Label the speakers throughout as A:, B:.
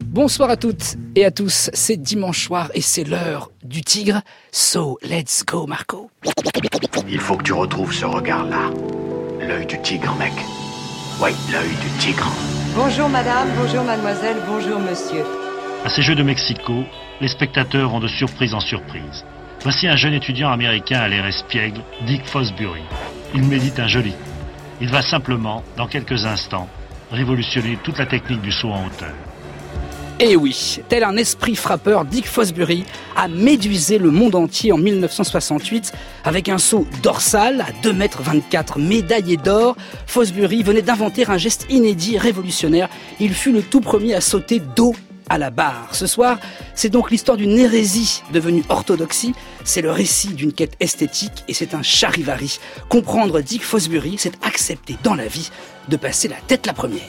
A: Bonsoir à toutes et à tous, c'est dimanche soir et c'est l'heure du tigre. So, let's go Marco.
B: Il faut que tu retrouves ce regard-là. L'œil du tigre, mec. Oui, l'œil du tigre.
C: Bonjour madame, bonjour mademoiselle, bonjour monsieur.
D: À ces Jeux de Mexico, les spectateurs vont de surprise en surprise. Voici un jeune étudiant américain à l'air espiègle, Dick Fosbury. Il médite un joli. Il va simplement, dans quelques instants, révolutionner toute la technique du saut en hauteur.
A: Et oui, tel un esprit frappeur, Dick Fosbury a médusé le monde entier en 1968 avec un saut dorsal à 2,24 m médaillé d'or. Fosbury venait d'inventer un geste inédit et révolutionnaire. Il fut le tout premier à sauter dos à la barre. Ce soir, c'est donc l'histoire d'une hérésie devenue orthodoxie. C'est le récit d'une quête esthétique et c'est un charivari. Comprendre Dick Fosbury, c'est accepter dans la vie de passer la tête la première.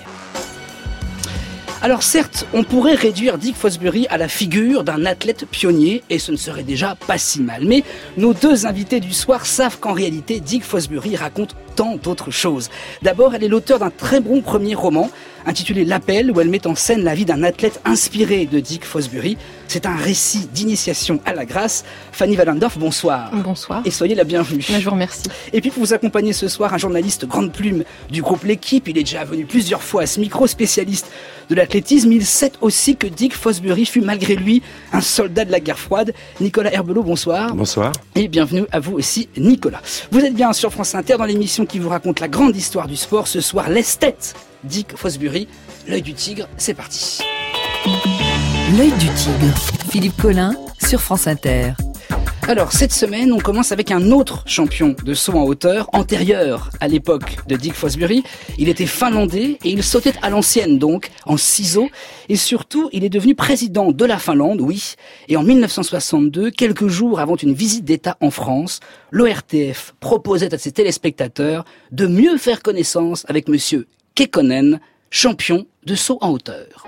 A: Alors certes, on pourrait réduire Dick Fosbury à la figure d'un athlète pionnier, et ce ne serait déjà pas si mal. Mais nos deux invités du soir savent qu'en réalité, Dick Fosbury raconte tant d'autres choses. D'abord, elle est l'auteure d'un très bon premier roman, intitulé L'Appel, où elle met en scène la vie d'un athlète inspiré de Dick Fosbury. C'est un récit d'initiation à la grâce. Fanny Wallendorf, bonsoir.
E: Bonsoir.
A: Et soyez la bienvenue.
E: Je vous remercie.
A: Et puis pour vous accompagner ce soir, un journaliste grande plume du groupe L'Équipe. Il est déjà venu plusieurs fois à ce micro, spécialiste de l'athlétisme. Il sait aussi que Dick Fosbury fut malgré lui un soldat de la guerre froide. Nicolas Herbelot, bonsoir.
F: Bonsoir.
A: Et bienvenue à vous aussi, Nicolas. Vous êtes bien sur France Inter dans l'émission qui vous raconte la grande histoire du sport. Ce soir, l'esthète Dick Fosbury, l'œil du tigre, c'est parti.
G: L'œil du tigre, Philippe Collin sur France Inter.
A: Alors, cette semaine, on commence avec un autre champion de saut en hauteur, antérieur à l'époque de Dick Fosbury. Il était finlandais et il sautait à l'ancienne, donc, en ciseaux. Et surtout, il est devenu président de la Finlande, oui. Et en 1962, quelques jours avant une visite d'État en France, l'ORTF proposait à ses téléspectateurs de mieux faire connaissance avec monsieur Kekkonen, champion de saut en hauteur.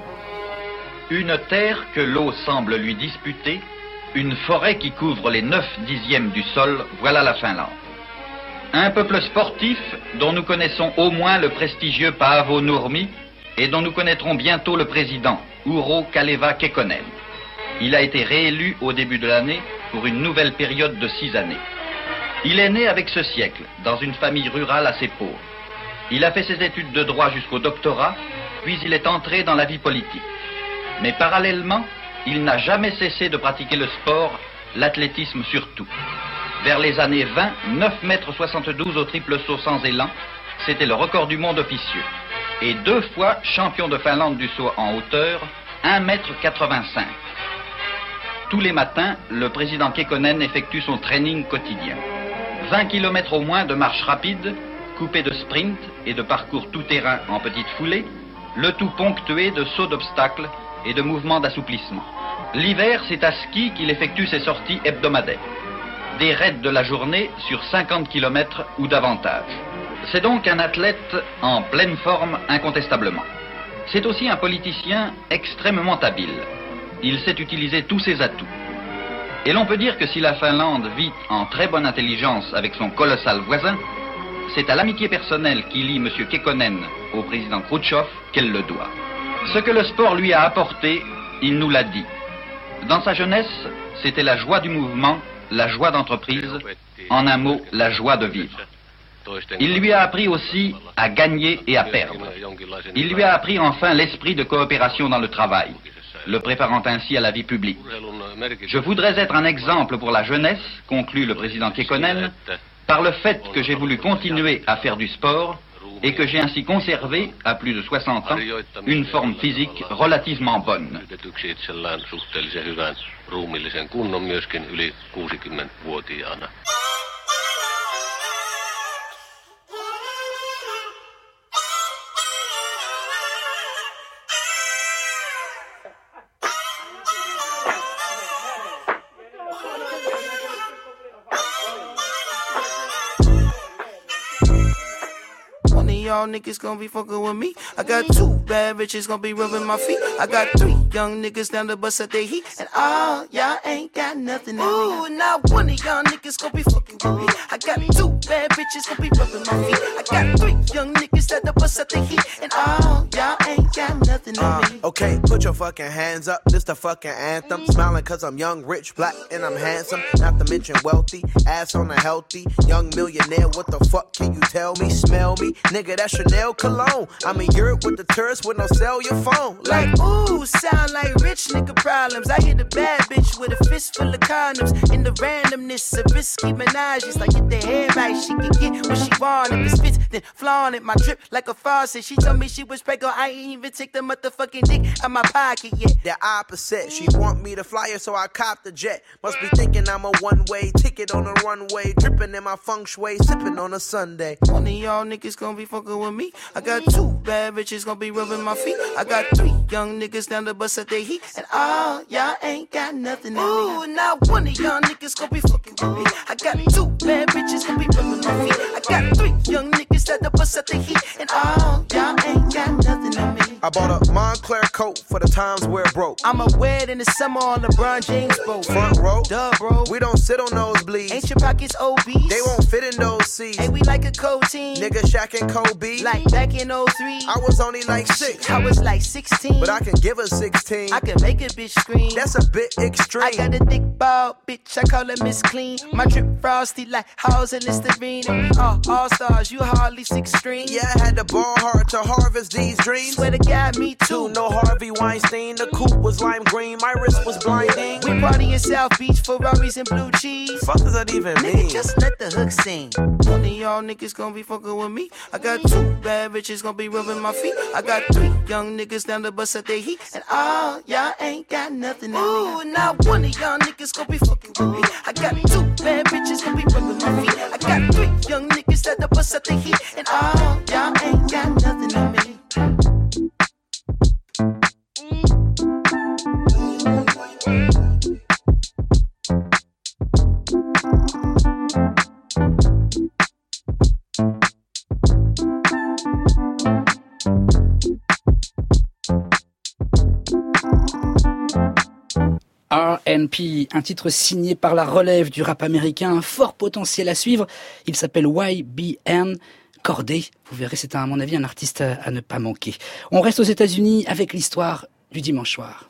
H: Une terre que l'eau semble lui disputer, une forêt qui couvre les 9/10 du sol, voilà la Finlande. Un peuple sportif dont nous connaissons au moins le prestigieux Paavo Nurmi et dont nous connaîtrons bientôt le président, Urho Kaleva Kekkonen. Il a été réélu au début de l'année pour une nouvelle période de 6 années. Il est né avec ce siècle, dans une famille rurale assez pauvre. Il a fait ses études de droit jusqu'au doctorat, puis il est entré dans la vie politique. Mais parallèlement, il n'a jamais cessé de pratiquer le sport, l'athlétisme surtout. Vers les années 20, 9,72 m au triple saut sans élan, c'était le record du monde officieux. Et 2 fois champion de Finlande du saut en hauteur, 1,85 m. Tous les matins, le président Kekkonen effectue son training quotidien. 20 km au moins de marche rapide, coupé de sprint et de parcours tout-terrain en petite foulée, le tout ponctué de sauts d'obstacles et de mouvements d'assouplissement. L'hiver, c'est à ski qu'il effectue ses sorties hebdomadaires. Des raids de la journée sur 50 km ou davantage. C'est donc un athlète en pleine forme incontestablement. C'est aussi un politicien extrêmement habile. Il sait utiliser tous ses atouts. Et l'on peut dire que si la Finlande vit en très bonne intelligence avec son colossal voisin, c'est à l'amitié personnelle qui lie M. Kekkonen au président Khrouchtchev qu'elle le doit. Ce que le sport lui a apporté, il nous l'a dit. Dans sa jeunesse, c'était la joie du mouvement, la joie d'entreprise, en un mot, la joie de vivre. Il lui a appris aussi à gagner et à perdre. Il lui a appris enfin l'esprit de coopération dans le travail, le préparant ainsi à la vie publique. Je voudrais être un exemple pour la jeunesse, conclut le président Kekkonen, par le fait que j'ai voulu continuer à faire du sport et que j'ai ainsi conservé, à plus de 60 ans, une forme physique relativement bonne.
I: Y'all niggas gonna be fucking with me. I got 2 bad bitches gonna be rubbing my feet. I got 3
E: young niggas down to bust out their heat, and all y'all ain't got nothing in me. Ooh, not one of y'all niggas gon' be fucking with me. I got 2 bad bitches gon' be rubbing my feet. I got 3 young niggas that to bust out their heat, and all y'all ain't got nothing in me.
F: Okay, put your fucking hands up, this the fucking anthem. Smiling cause I'm young, rich, black, and I'm handsome. Not to mention wealthy, ass on a healthy young millionaire. What the fuck can you tell me? Smell me? Nigga, that's Chanel cologne. I'm in Europe with the tourists with no cellular phone.
E: Like, ooh, sound like rich nigga problems. I hit a bad bitch with a fist full of condoms. In the randomness of risky menages, like get the hair right, she can get what she want. If it spits, then flaunt it. My drip like a faucet. She told me she was pregnant, I ain't even take the motherfucking dick out my pocket yet.
F: The opposite, she want me to fly her, so I cop the jet. Must be thinking I'm a one-way ticket on the runway, dripping in my feng shui, sipping on a Sunday.
E: One of y'all niggas gon' be fucking with me. I got 2 bad bitches gon' be rubbing my feet. I got 3 young niggas down to bust at their heat, and all y'all ain't got nothing in me. Ooh, not one of y'all niggas gon' be fucking with me. I got 2 bad bitches gon' be rubbing my feet. I got 3 young niggas down to bust at their heat, and all y'all ain't got nothing in me.
F: I bought a Montclair coat for the times where it broke.
E: I'ma wear it in the summer on LeBron James boat.
F: Front row,
E: duh, bro.
F: We don't sit on nosebleeds.
E: Ain't your pockets obese?
F: They won't fit in those seats.
E: Ain't we like a co-team?
F: Nigga Shaq and Kobe.
E: Like back in 03.
F: I was only like 6.
E: I was like 16.
F: But I can give her 16.
E: I can make a bitch scream.
F: That's a bit extreme.
E: I got a thick ball, bitch. I call her Miss Clean. My drip frosty like Halls and Listerine. And we all stars. You hardly 6 string.
F: Yeah, I had to ball hard to harvest these dreams.
E: Swear to God, me too.
F: No Harvey Weinstein. The coupe was lime green. My wrist was blinding.
E: We party in South Beach, Ferraris and blue cheese.
F: Fuck does that even mean?
E: Nigga, just let the hook sing. One of y'all niggas gon' be fucking with me. I got 2 bad bitches gon' be rubbing my feet. I got 3 young niggas down to bust at their heat, and all y'all ain't got nothing in me. Ooh, not one of y'all niggas gon' be fucking with me. I got 2 bad bitches gon' be rubbing my feet. I got 3 young niggas down to bust at their heat, and all y'all ain't got nothing in me.
A: R&P, un titre signé par la relève du rap américain, un fort potentiel à suivre. Il s'appelle YBN Cordae. Vous verrez, c'est à mon avis un artiste à ne pas manquer. On reste aux États-Unis avec l'histoire du dimanche soir.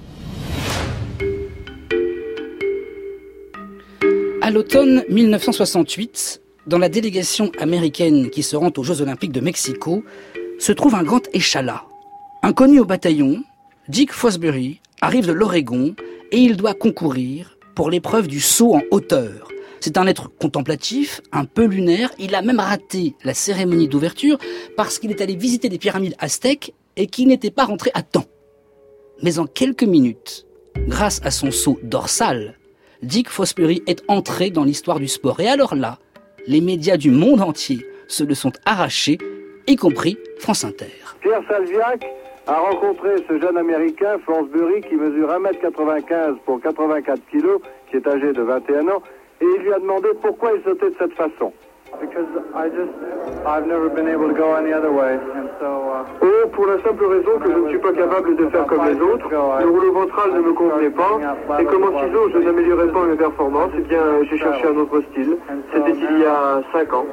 A: À l'automne 1968, dans la délégation américaine qui se rend aux Jeux Olympiques de Mexico, se trouve un grand échalas. Inconnu au bataillon, Dick Fosbury arrive de l'Oregon et il doit concourir pour l'épreuve du saut en hauteur. C'est un être contemplatif, un peu lunaire. Il a même raté la cérémonie d'ouverture parce qu'il est allé visiter les pyramides aztèques et qu'il n'était pas rentré à temps. Mais en quelques minutes, grâce à son saut dorsal, Dick Fosbury est entré dans l'histoire du sport. Et alors là, les médias du monde entier se le sont arrachés, y compris France Inter.
I: Pierre Salviac a rencontré ce jeune Américain, Fosbury, qui mesure 1m95 pour 84 kg, qui est âgé de 21 ans, et il lui a demandé pourquoi il sautait de cette façon. Pour la simple raison que je ne suis pas capable de faire comme les autres, le rouleau ventral ne me convenait pas, et comme en ciseaux je n'améliorais pas mes performances, eh bien j'ai cherché un autre style. C'était il y a 5 ans.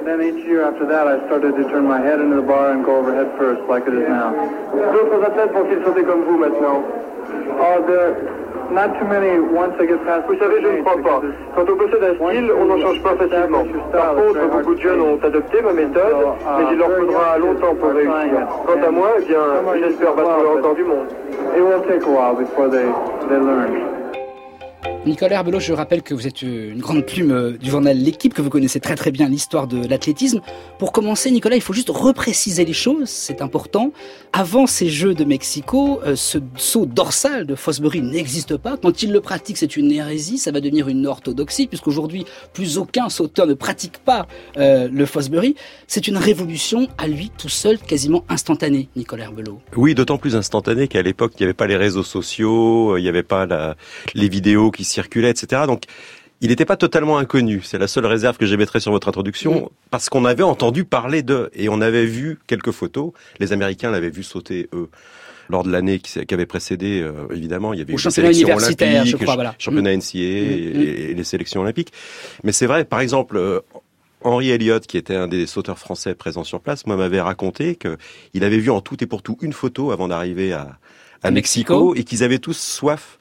I: D'autres athlètes vont-ils sauter comme vous maintenant? Vous savez, je ne crois pas. Quand on possède un style, on n'en change pas facilement. Par contre, beaucoup de jeunes ont adopté ma méthode, mais il leur faudra longtemps pour réussir. Quant à moi, eh bien, j'espère battre le record du monde. It will take a while before they learn.
A: Nicolas Herbelot, je rappelle que vous êtes une grande plume du journal L'Équipe, que vous connaissez très très bien l'histoire de l'athlétisme. Pour commencer, Nicolas, il faut juste repréciser les choses, c'est important. Avant ces Jeux de Mexico, ce saut dorsal de Fosbury n'existe pas. Quand il le pratique, c'est une hérésie, ça va devenir une orthodoxie, puisqu'aujourd'hui, plus aucun sauteur ne pratique pas le Fosbury. C'est une révolution à lui tout seul, quasiment instantanée, Nicolas Herbelot.
J: Oui, d'autant plus instantanée qu'à l'époque, il n'y avait pas les réseaux sociaux, il n'y avait pas les vidéos qui circulait, etc. Donc, il n'était pas totalement inconnu. C'est la seule réserve que j'émettrais sur votre introduction, parce qu'on avait entendu parler d'eux, et on avait vu quelques photos. Les Américains l'avaient vu sauter, eux. lors de l'année qui avait précédé, évidemment, il y avait eu les
A: championnat
J: sélections
A: universitaire,
J: olympiques,
A: je crois, voilà.
J: championnat NCAA et les sélections olympiques. Mais c'est vrai, par exemple, Henri Elliott, qui était un des sauteurs français présents sur place, moi m'avait raconté qu'il avait vu en tout et pour tout une photo avant d'arriver à Mexico et qu'ils avaient tous soif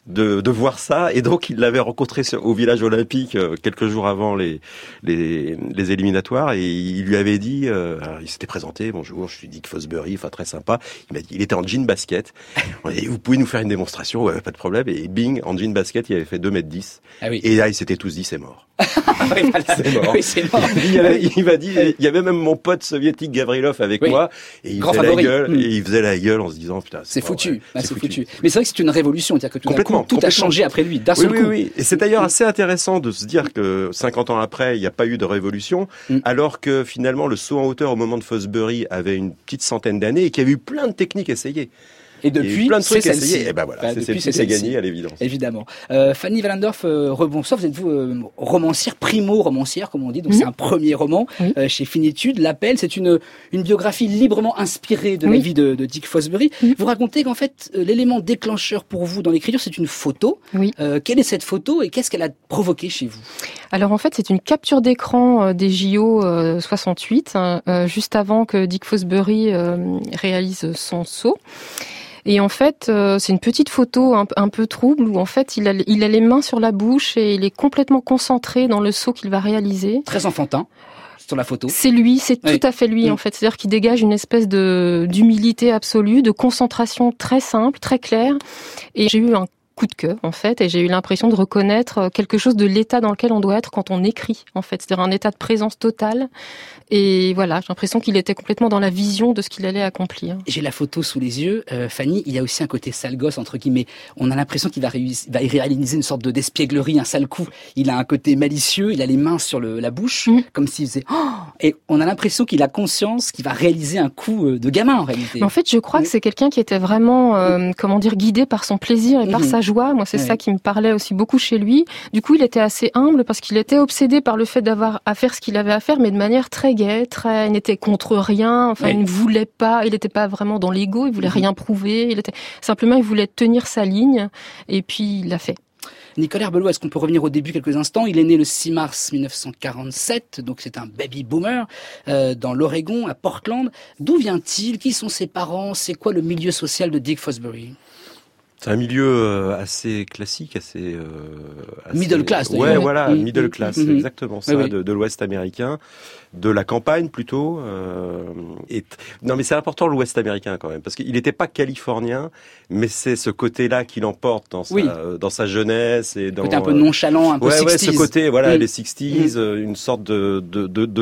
J: de voir ça, et donc il l'avait rencontré au village olympique quelques jours avant les éliminatoires, et il lui avait dit, il s'était présenté, bonjour, je suis Dick Fosbury, enfin très sympa, il m'a dit, il était en jean basket, on a dit, vous pouvez nous faire une démonstration? Ouais, pas de problème, et bing, en jean basket, il avait fait 2m10, et là ils s'étaient tous dit, c'est mort.
A: Oui, voilà.
J: C'est mort.
A: Oui, c'est mort.
J: Il m'a dit, il y avait même mon pote soviétique Gavrilov avec moi, et il faisait la gueule en se disant, putain,
A: c'est foutu. C'est foutu. Mais c'est vrai que c'est une révolution, c'est-à-dire que tout a changé après lui, d'un seul coup.
J: Oui. Et c'est d'ailleurs assez intéressant de se dire que 50 ans après, il n'y a pas eu de révolution, alors que finalement le saut en hauteur au moment de Fosbury avait une petite centaine d'années et qu'il y avait eu plein de techniques essayées.
A: Et depuis,
J: plein de trucs
A: c'est celle-ci.
J: essayés. Et ben voilà, c'est gagné à l'évidence.
A: Évidemment. Fanny Wallendorf, rebonsoir, vous êtes-vous romancière, primo-romancière, comme on dit, donc c'est un premier roman chez Finitude. L'appel, c'est une biographie librement inspirée de la vie de Dick Fosbury. Vous racontez qu'en fait, l'élément déclencheur pour vous dans l'écriture, c'est une photo. Quelle est cette photo et qu'est-ce qu'elle a provoqué chez vous?
K: Alors en fait, c'est une capture d'écran des JO 68, juste avant que Dick Fosbury réalise son saut. Et en fait, c'est une petite photo un peu trouble où en fait il a les mains sur la bouche et il est complètement concentré dans le saut qu'il va réaliser.
A: Très enfantin sur la photo.
K: C'est lui, c'est tout à fait lui en fait. C'est-à-dire qu'il dégage une espèce d'humilité absolue, de concentration très simple, très claire. Et j'ai eu un coup de cœur en fait, et j'ai eu l'impression de reconnaître quelque chose de l'état dans lequel on doit être quand on écrit en fait, c'est-à-dire un état de présence totale. Et voilà, j'ai l'impression qu'il était complètement dans la vision de ce qu'il allait accomplir.
A: J'ai la photo sous les yeux, Fanny. Il y a aussi un côté sale gosse entre guillemets. On a l'impression qu'il va réaliser une sorte d'espièglerie, un sale coup. Il a un côté malicieux, il a les mains sur la bouche, comme s'il faisait. Et on a l'impression qu'il a conscience qu'il va réaliser un coup de gamin en réalité.
K: Mais en fait, je crois que c'est quelqu'un qui était vraiment, guidé par son plaisir et par sa joie. Moi, c'est ça qui me parlait aussi beaucoup chez lui. Du coup, il était assez humble parce qu'il était obsédé par le fait d'avoir à faire ce qu'il avait à faire, mais de manière très gaie, il n'était contre rien. Enfin, il ne voulait pas, il n'était pas vraiment dans l'ego, il voulait rien prouver. Il voulait tenir sa ligne, et puis il l'a fait.
A: Nicolas Herbelot, est-ce qu'on peut revenir au début quelques instants? Il est né le 6 mars 1947, donc c'est un baby boomer, dans l'Oregon, à Portland. D'où vient-il? Qui sont ses parents? C'est quoi le milieu social de Dick Fosbury?
J: C'est un milieu assez classique, assez
A: middle class.
J: Ouais, voilà, middle class, exactement ça, de l'Ouest américain, de la campagne plutôt. Non, mais c'est important l'Ouest américain quand même, parce qu'il n'était pas californien, mais c'est ce côté-là qui l'emporte dans sa jeunesse et dans
A: côté un peu nonchalant, un peu 60s.
J: Ouais, ce côté, voilà, les 60s, une sorte de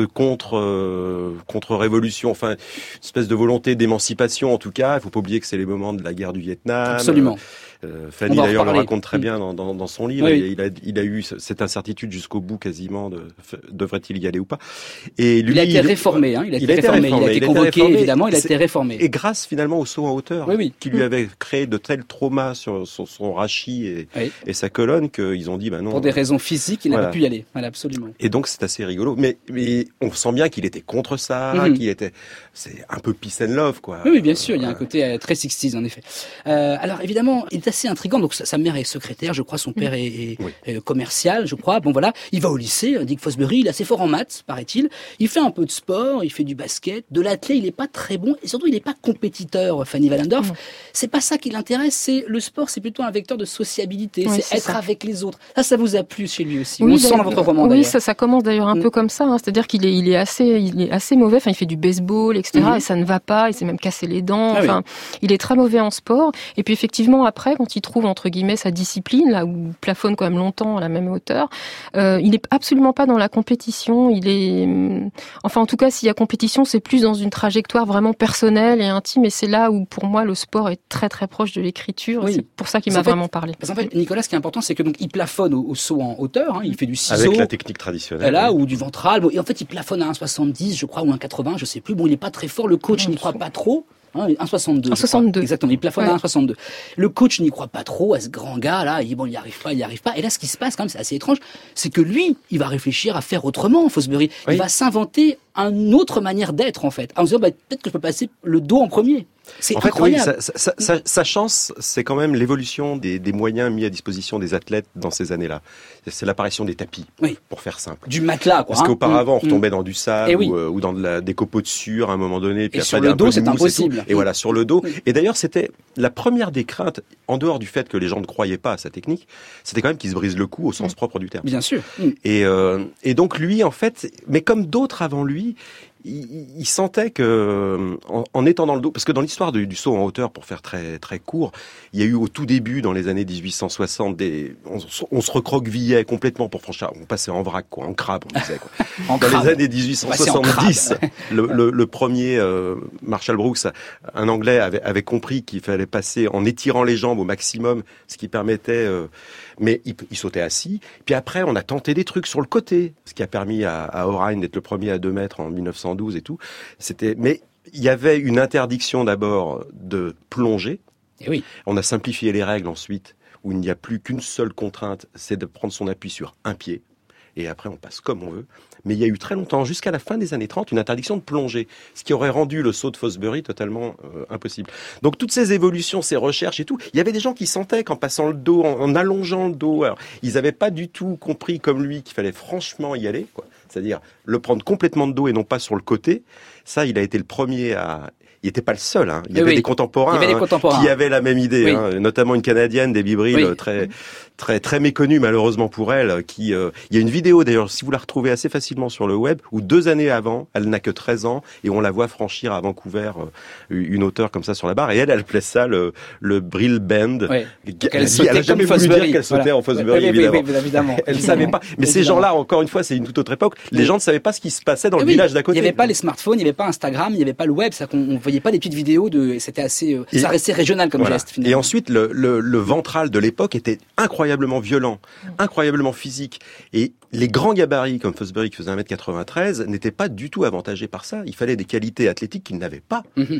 J: contre-révolution, enfin, une espèce de volonté d'émancipation en tout cas. Il faut pas oublier que c'est les moments de la guerre du Vietnam.
A: Absolument.
J: Fanny d'ailleurs le raconte très bien dans son livre. Il a eu cette incertitude jusqu'au bout quasiment devrait-il y aller ou pas. Et lui,
A: il a été réformé, il a été convoqué évidemment, il a été réformé.
J: Et grâce finalement au saut en hauteur qui lui avait créé de tels traumas sur son rachis et sa colonne qu'ils ont dit non.
A: Pour des raisons physiques, il n'a pas pu y aller. Voilà, absolument.
J: Et donc c'est assez rigolo, mais on sent bien qu'il était contre ça, c'est un peu peace and love quoi.
A: Oui, bien sûr, il y a un côté très 60s en effet. Alors évidemment, il est assez intriguant. Donc sa mère est secrétaire, je crois, son père est commercial, je crois. Bon voilà, il va au lycée, Dick Fosbury, il est assez fort en maths, paraît-il. Il fait un peu de sport, il fait du basket, de l'athlé, il n'est pas très bon et surtout il n'est pas compétiteur. Fanny Wallendorf, c'est pas ça qui l'intéresse. C'est le sport, c'est plutôt un vecteur de sociabilité, c'est être avec les autres. Ça vous a plu chez lui aussi. On sent dans votre roman.
K: Oui, ça commence d'ailleurs un peu comme ça. C'est-à-dire qu'il est assez mauvais. Enfin, il fait du baseball, etc. Et ça ne va pas. Il s'est même cassé les dents. Enfin, il est très mauvais en sport. Et puis effectivement, après, quand il trouve entre guillemets sa discipline, là où il plafonne quand même longtemps à la même hauteur, il n'est absolument pas dans la compétition. Il est, enfin en tout cas, s'il y a compétition, c'est plus dans une trajectoire vraiment personnelle et intime. Et c'est là où, pour moi, le sport est très très proche de l'écriture. Oui. C'est pour ça qu'il m'a vraiment parlé.
A: Parce qu'en fait, Nicolas, ce qui est important, c'est que donc il plafonne au saut en hauteur. Il fait du ciseau
J: avec la technique traditionnelle,
A: là, ou du ventral. Et en fait, il plafonne à 1,70, je crois, ou 1,80, je sais plus. Bon, il est pas très fort. Le coach n'y croit pas trop. 1,62.
K: 1,62.
A: Exactement, il plafonne à 1,62. Le coach n'y croit pas trop à ce grand gars là, il n'y arrive pas. Et là, ce qui se passe quand même, c'est assez étrange, c'est que lui, il va réfléchir à faire autrement, Fosbury. Il va s'inventer une autre manière d'être en fait. En se disant, peut-être que je peux passer le dos en premier. C'est
J: en fait,
A: incroyable.
J: Oui, sa chance, c'est quand même l'évolution des moyens mis à disposition des athlètes dans ces années-là. C'est l'apparition des tapis, pour faire simple.
A: Du matelas, quoi.
J: Parce qu'auparavant, on retombait dans du sable
A: oui.
J: ou dans des copeaux de sueur à un moment donné. Puis
A: et
J: après,
A: sur le dos, c'est impossible.
J: Et voilà, sur le dos. Et d'ailleurs, c'était la première des craintes, en dehors du fait que les gens ne croyaient pas à sa technique, c'était quand même qu'il se brise le cou au sens propre du terme.
A: Bien sûr.
J: Et donc lui, en fait, mais comme d'autres avant lui, il sentait que, en étant dans le dos, parce que dans l'histoire du saut en hauteur, pour faire très très court, il y a eu au tout début, dans les années 1860, on se recroquevillait complètement pour franchir. On passait en vrac, quoi, en crabe, on disait, quoi. Dans les années 1870, le premier Marshall Brooks, un Anglais, avait compris qu'il fallait passer en étirant les jambes au maximum, ce qui permettait. Mais il sautait assis. Puis après, on a tenté des trucs sur le côté, ce qui a permis à O'Ryan d'être le premier à 2 mètres en 1912 et tout. Mais il y avait une interdiction d'abord de plonger.
A: Et oui.
J: On a simplifié les règles ensuite, où il n'y a plus qu'une seule contrainte, c'est de prendre son appui sur un pied. Et après, on passe comme on veut. Mais il y a eu très longtemps, jusqu'à la fin des années 30, une interdiction de plonger, ce qui aurait rendu le saut de Fosbury totalement impossible. Donc toutes ces évolutions, ces recherches et tout, il y avait des gens qui sentaient qu'en passant le dos, en allongeant le dos, alors, ils n'avaient pas du tout compris comme lui qu'il fallait franchement y aller, quoi. C'est-à-dire le prendre complètement de dos et non pas sur le côté. Ça, il a été le premier à... Il n'était pas le seul, hein. Il y avait des contemporains, qui avaient la même idée, notamment une Canadienne, Debbie Brill, très méconnue malheureusement pour elle. Il y a une vidéo d'ailleurs, si vous la retrouvez assez facilement sur le web, où 2 années avant, elle n'a que 13 ans et on la voit franchir à Vancouver une hauteur comme ça sur la barre. Et elle appelait ça le Brill Bend. Elle n'a jamais voulu dire qu'elle sautait en Fosbury, évidemment. Elle ne savait pas. Mais ces gens-là, encore une fois, c'est une toute autre époque. Les gens ne savaient pas ce qui se passait dans le village d'à côté.
A: Il n'y avait pas les smartphones, il n'y avait pas Instagram, il n'y avait pas le web, on voyait pas des petites vidéos c'était assez, ça restait régional comme geste, finalement.
J: Et ensuite, le ventral de l'époque était incroyablement violent, incroyablement physique. Et les grands gabarits, comme Fosbury qui faisait 1m93, n'étaient pas du tout avantagés par ça. Il fallait des qualités athlétiques qu'ils n'avaient pas.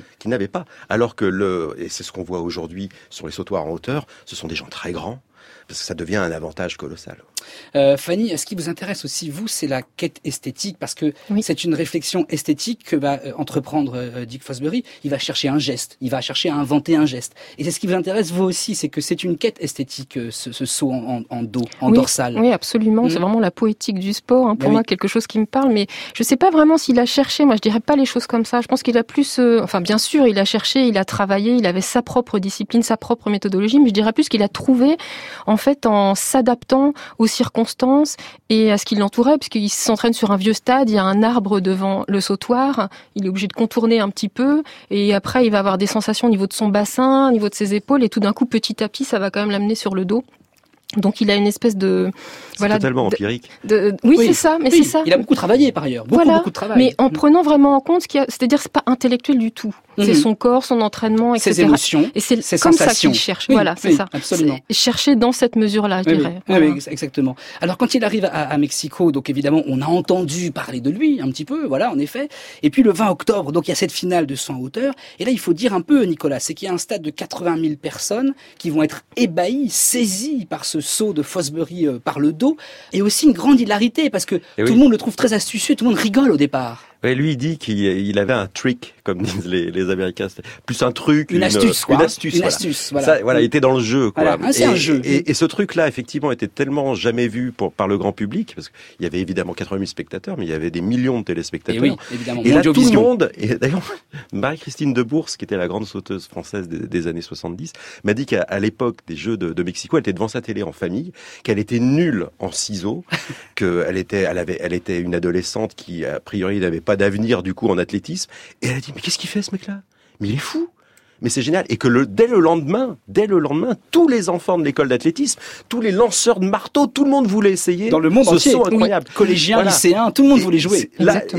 J: Alors que et c'est ce qu'on voit aujourd'hui sur les sautoirs en hauteur, ce sont des gens très grands. Parce que ça devient un avantage colossal.
A: Fanny, ce qui vous intéresse aussi, vous, c'est la quête esthétique, parce que c'est une réflexion esthétique que va entreprendre Dick Fosbury. Il va chercher un geste, il va chercher à inventer un geste. Et c'est ce qui vous intéresse, vous aussi, c'est que c'est une quête esthétique, ce saut en dos, en dorsal.
K: Oui, absolument. C'est vraiment la poétique du sport, pour moi, quelque chose qui me parle. Mais je sais pas vraiment s'il a cherché, moi je dirais pas les choses comme ça. Je pense qu'il a plus... Enfin, bien sûr, il a cherché, il a travaillé, il avait sa propre discipline, sa propre méthodologie, mais je dirais plus qu'il a trouvé... En fait, en s'adaptant aux circonstances et à ce qui l'entourait, puisqu'il s'entraîne sur un vieux stade, il y a un arbre devant le sautoir, il est obligé de contourner un petit peu, et après il va avoir des sensations au niveau de son bassin, au niveau de ses épaules, et tout d'un coup, petit à petit, ça va quand même l'amener sur le dos. Donc il a une espèce de...
J: C'est totalement empirique.
K: Oui, c'est ça, mais c'est ça.
A: Il a beaucoup travaillé par ailleurs, beaucoup de travail.
K: Mais en prenant vraiment en compte c'est-à-dire c'est pas intellectuel du tout. C'est son corps, son entraînement, etc.
A: Ses émotions,
K: et c'est
A: ses
K: comme
A: sensations.
K: Ça qu'il cherche. C'est ça.
A: Absolument.
K: Chercher dans cette mesure-là, je dirais.
A: Oui, exactement. Alors quand il arrive à Mexico, donc évidemment, on a entendu parler de lui un petit peu, voilà, en effet. Et puis le 20 octobre, donc il y a cette finale de saut en hauteur. Et là, il faut dire un peu, Nicolas, c'est qu'il y a un stade de 80 000 personnes qui vont être ébahies, saisies par ce saut de Fosbury par le dos. Et aussi une grande hilarité, parce que tout le monde le trouve très astucieux, tout le monde rigole au départ.
J: Ouais, lui, il dit qu'il avait un trick, comme disent les Américains. Plus un truc,
A: une astuce, quoi.
J: Une astuce, voilà. Ça, voilà, il était dans le jeu, quoi.
A: Voilà, c'est un jeu.
J: Et ce truc-là, effectivement, était tellement jamais vu par le grand public, parce qu'il y avait évidemment 80 000 spectateurs, mais il y avait des millions de téléspectateurs.
A: Et oui, évidemment.
J: Et là, tout le monde, et d'ailleurs, Marie-Christine de Bourse, qui était la grande sauteuse française des années 70, m'a dit qu'à l'époque des Jeux de Mexico, elle était devant sa télé en famille, qu'elle était nulle en ciseaux, qu'elle était une adolescente qui, a priori, n'avait pas d'avenir du coup en athlétisme, et elle a dit mais qu'est-ce qu'il fait ce mec-là? Mais il est fou. Mais c'est génial. Et que dès le lendemain, tous les enfants de l'école d'athlétisme, tous les lanceurs de marteau, tout le monde voulait essayer.
A: Dans le monde entier.
J: Ce saut incroyable.
A: Collégiens, lycéens, tout le monde voulait jouer.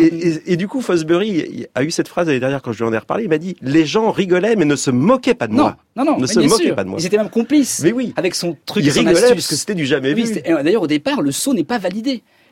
J: Et du coup, Fosbury a eu cette phrase l'année dernière quand je lui en ai reparlé. Il m'a dit, les gens rigolaient, mais ne se moquaient pas de moi.
A: Non,
J: ne se moquaient pas de moi.
A: Ils étaient même complices.
J: Mais oui.
A: Avec son truc,
J: ils
A: son
J: rigolaient
A: astuce.
J: parce que c'était du jamais vu.
A: D'ailleurs, au départ, le saut n'est pas validé.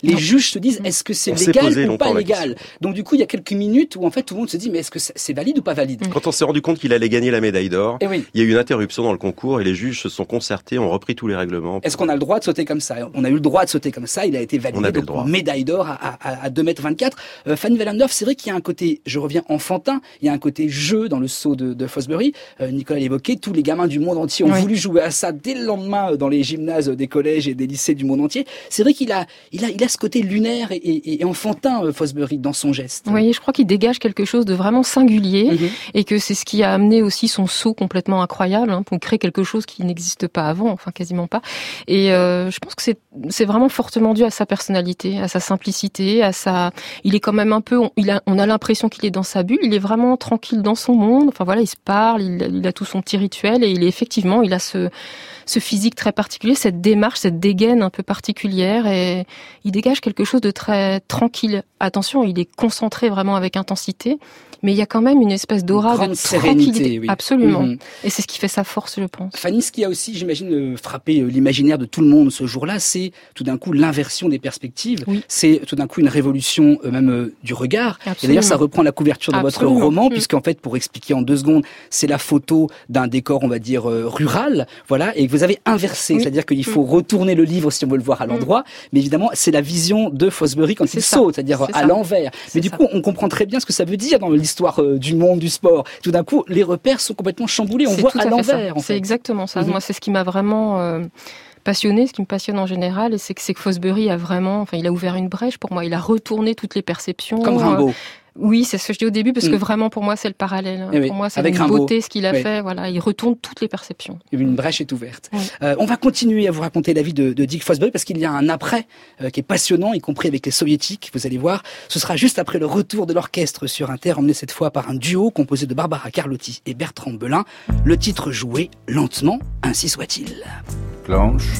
A: les juges se disent est-ce que c'est légal ou pas légal. Donc du coup, il y a quelques minutes où en fait tout le monde se dit mais est-ce que c'est valide ou pas valide.
J: Quand on s'est rendu compte qu'il allait gagner la médaille d'or, il y a eu une interruption dans le concours et les juges se sont concertés, ont repris tous les règlements.
A: Est-ce qu'on a le droit de sauter comme ça? On a eu le droit de sauter comme ça, il a été validé, donc médaille d'or à 2,24 m. Fanny Wellendorf, c'est vrai qu'il y a un côté, je reviens enfantin, il y a un côté jeu dans le saut de Fosbury. Nicolas l'évoquait, tous les gamins du monde entier ont voulu jouer à ça dès le lendemain dans les gymnases des collèges et des lycées du monde entier. C'est vrai qu'il a ce côté lunaire et enfantin, Fosbury, dans son geste.
K: Oui, je crois qu'il dégage quelque chose de vraiment singulier et que c'est ce qui a amené aussi son saut complètement incroyable, pour créer quelque chose qui n'existe pas avant, enfin quasiment pas. Et je pense que c'est vraiment fortement dû à sa personnalité, à sa simplicité, il est quand même un peu, on a l'impression qu'il est dans sa bulle, il est vraiment tranquille dans son monde. Enfin voilà, il se parle, il a tout son petit rituel et il a ce physique très particulier, cette démarche, cette dégaine un peu particulière et il dégage quelque chose de très tranquille. Attention, il est concentré vraiment avec intensité, mais il y a quand même une espèce d'aura de tranquillité. Oui. Absolument. Et c'est ce qui fait sa force, je pense.
A: Fanny, ce qui a aussi, j'imagine, frappé l'imaginaire de tout le monde ce jour-là, c'est tout d'un coup l'inversion des perspectives. Oui. C'est tout d'un coup une révolution même du regard. Absolument. Et d'ailleurs, ça reprend la couverture de votre roman, puisqu'en fait, pour expliquer en 2 secondes, c'est la photo d'un décor, on va dire, rural, voilà, et que vous avez inversé. C'est-à-dire qu'il faut retourner le livre si on veut le voir à l'endroit, mais évidemment, c'est la vision de Fosbury quand il saute, c'est-à-dire à l'envers. Mais du coup, on comprend très bien ce que ça veut dire dans l'histoire du monde du sport. Tout d'un coup, les repères sont complètement chamboulés, on voit à l'envers.
K: C'est exactement ça. Moi, c'est ce qui m'a vraiment passionné, ce qui me passionne en général, et c'est que Fosbury il a ouvert une brèche pour moi. Il a retourné toutes les perceptions.
A: Comme Rimbaud.
K: Oui, c'est ce que je dis au début, parce que vraiment, pour moi, c'est le parallèle. Pour moi, c'est une beauté, ce qu'il a fait. Voilà, il retourne toutes les perceptions.
A: Une brèche est ouverte. On va continuer à vous raconter la vie de Dick Fosbury, parce qu'il y a un après qui est passionnant, y compris avec les soviétiques, vous allez voir. Ce sera juste après le retour de l'orchestre sur Inter, emmené cette fois par un duo composé de Barbara Carlotti et Bertrand Belin. Le titre joué lentement, ainsi soit-il.
L: Planche,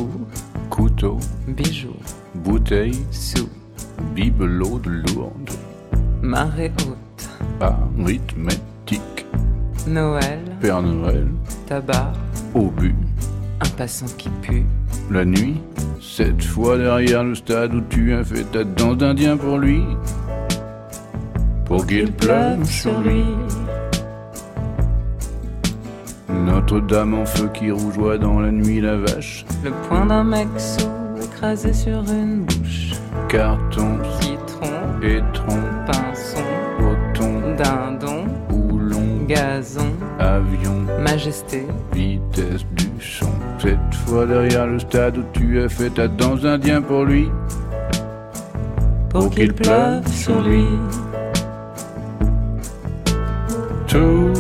L: couteau, bijoux, bouteille, sous, bibelot de Lourdes.
M: Marée haute,
L: arithmétique,
M: Noël,
L: Père Noël,
M: tabac,
L: obus,
M: un passant qui pue.
L: La nuit, 7 fois derrière le stade où tu as fait ta danse d'Indien pour lui, pour qu'il pleuve sur lui. Notre-Dame en feu qui rougeoie dans la nuit la vache.
M: Le poing d'un mec sourd écrasé sur une bouche.
L: Carton,
M: citron,
L: étron,
M: pinson,
L: coton,
M: dindon,
L: boulon,
M: gazon,
L: avion,
M: majesté,
L: vitesse du son. 7 fois derrière le stade où tu as fait ta danse d'Indien pour lui,
M: pour qu'il pleuve sur lui.
L: Tout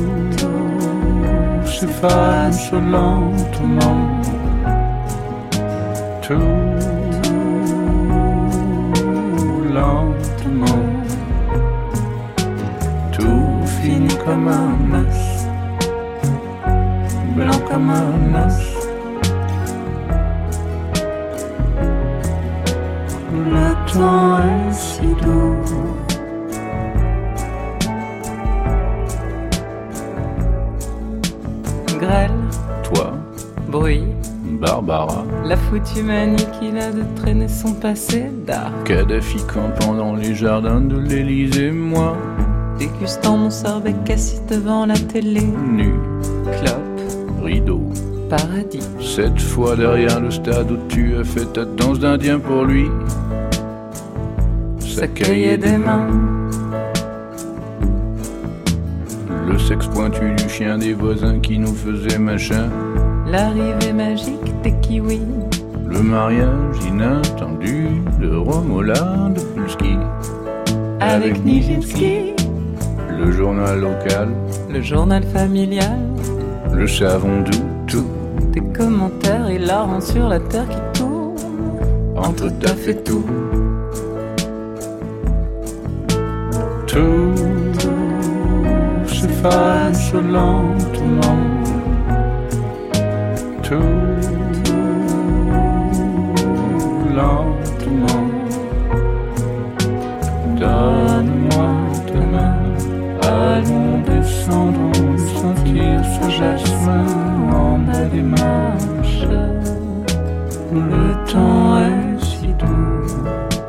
L: s'efface lentement. Tout lentement. Tout finit comme un os, blanc comme un os. Le temps est si doux.
M: Grêle,
L: toi,
M: bruit,
L: Barbara,
M: la foutue manie qu'il a de traîner son passé d'art.
L: Kadhafi campant dans les jardins de l'Élysée, moi,
M: dégustant mon sorbet cassis devant la télé.
L: Nu,
M: clope,
L: rideau,
M: paradis.
L: 7 fois derrière le stade où tu as fait ta danse d'Indien pour lui, sa cahier des mains. Le sexe pointu du chien des voisins qui nous faisait machin.
M: L'arrivée magique des kiwis.
L: Le mariage inattendu de Romola de Pulski
M: avec Nijinsky.
L: Le journal local,
M: le journal familial,
L: le savon doux, tout.
M: Des commentaires hilarants sur la terre qui tourne
L: entre taf et tout. Tout s'efface lentement. Tout lentement. Donne-moi ta main. Allons descendre, sentir ce jasmin en bas des marches. Le temps est si doux.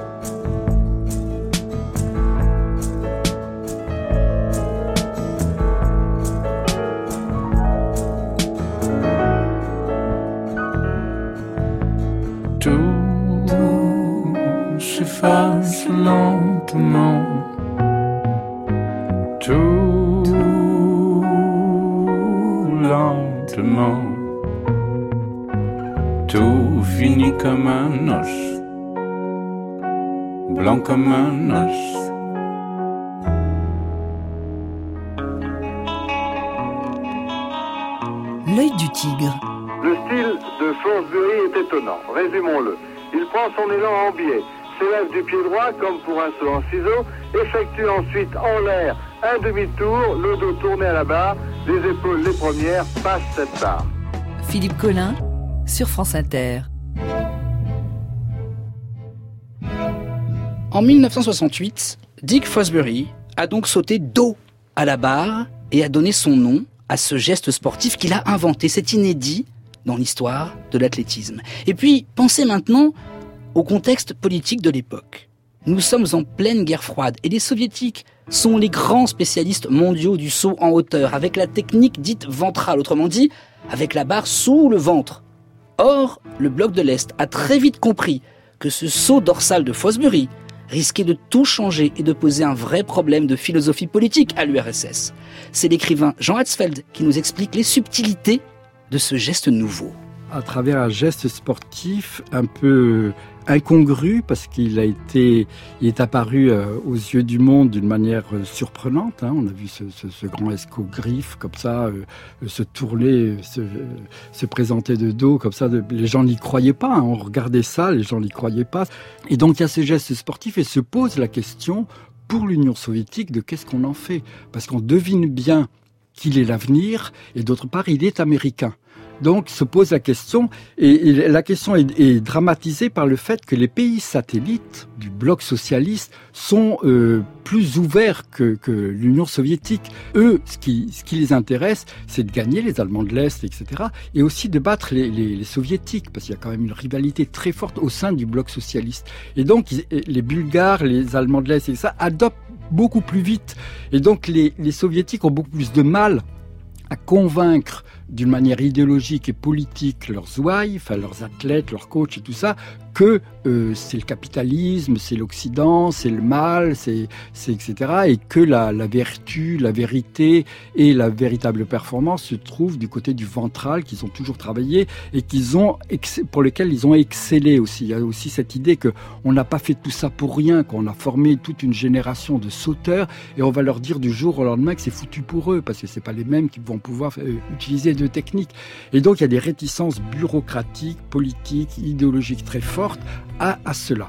L: s'efface lentement. Tout lentement. Tout finit comme un os, blanc comme un os.
G: L'œil du tigre.
I: Le style de Fosbury est étonnant, résumons-le. Il prend son élan en biais, s'élève du pied droit comme pour un saut en ciseaux, effectue ensuite en l'air un demi-tour, le dos tourné à la barre, les épaules les premières, passe cette barre.
G: Philippe Collin sur France Inter.
A: En 1968, Dick Fosbury a donc sauté dos à la barre et a donné son nom à ce geste sportif qu'il a inventé. C'est inédit dans l'histoire de l'athlétisme. Et puis, pensez maintenant au contexte politique de l'époque. Nous sommes en pleine guerre froide et les soviétiques sont les grands spécialistes mondiaux du saut en hauteur avec la technique dite ventrale, autrement dit, avec la barre sous le ventre. Or, le bloc de l'Est a très vite compris que ce saut dorsal de Fosbury risquait de tout changer et de poser un vrai problème de philosophie politique à l'URSS. C'est l'écrivain Jean Hatzfeld qui nous explique les subtilités de ce geste nouveau.
N: À travers un geste sportif un peu incongru, parce qu'il est apparu aux yeux du monde d'une manière surprenante. On a vu ce grand escogriffe comme ça, se tourner, se présenter de dos comme ça. Les gens n'y croyaient pas. On regardait ça, les gens n'y croyaient pas. Et donc il y a ce geste sportif et se pose la question pour l'Union soviétique de qu'est-ce qu'on en fait, parce qu'on devine bien qu'il est l'avenir et d'autre part il est américain. Donc se pose la question, et la question est dramatisée par le fait que les pays satellites du bloc socialiste sont plus ouverts que l'Union soviétique. Eux, ce qui les intéresse, c'est de gagner les Allemands de l'Est, etc. Et aussi de battre les soviétiques, parce qu'il y a quand même une rivalité très forte au sein du bloc socialiste. Et donc les Bulgares, les Allemands de l'Est, et ça, adoptent beaucoup plus vite. Et donc les soviétiques ont beaucoup plus de mal à convaincre d'une manière idéologique et politique leurs ouailles, enfin leurs athlètes, leurs coachs et tout ça, que c'est le capitalisme, c'est l'Occident, c'est le mal, c'est etc. Et que la vertu, la vérité et la véritable performance se trouvent du côté du ventral qu'ils ont toujours travaillé et pour lequel ils ont excellé aussi. Il y a aussi cette idée que on n'a pas fait tout ça pour rien, qu'on a formé toute une génération de sauteurs et on va leur dire du jour au lendemain que c'est foutu pour eux parce que c'est pas les mêmes qui vont pouvoir utiliser de techniques. Et donc il y a des réticences bureaucratiques, politiques, idéologiques très fortes à cela.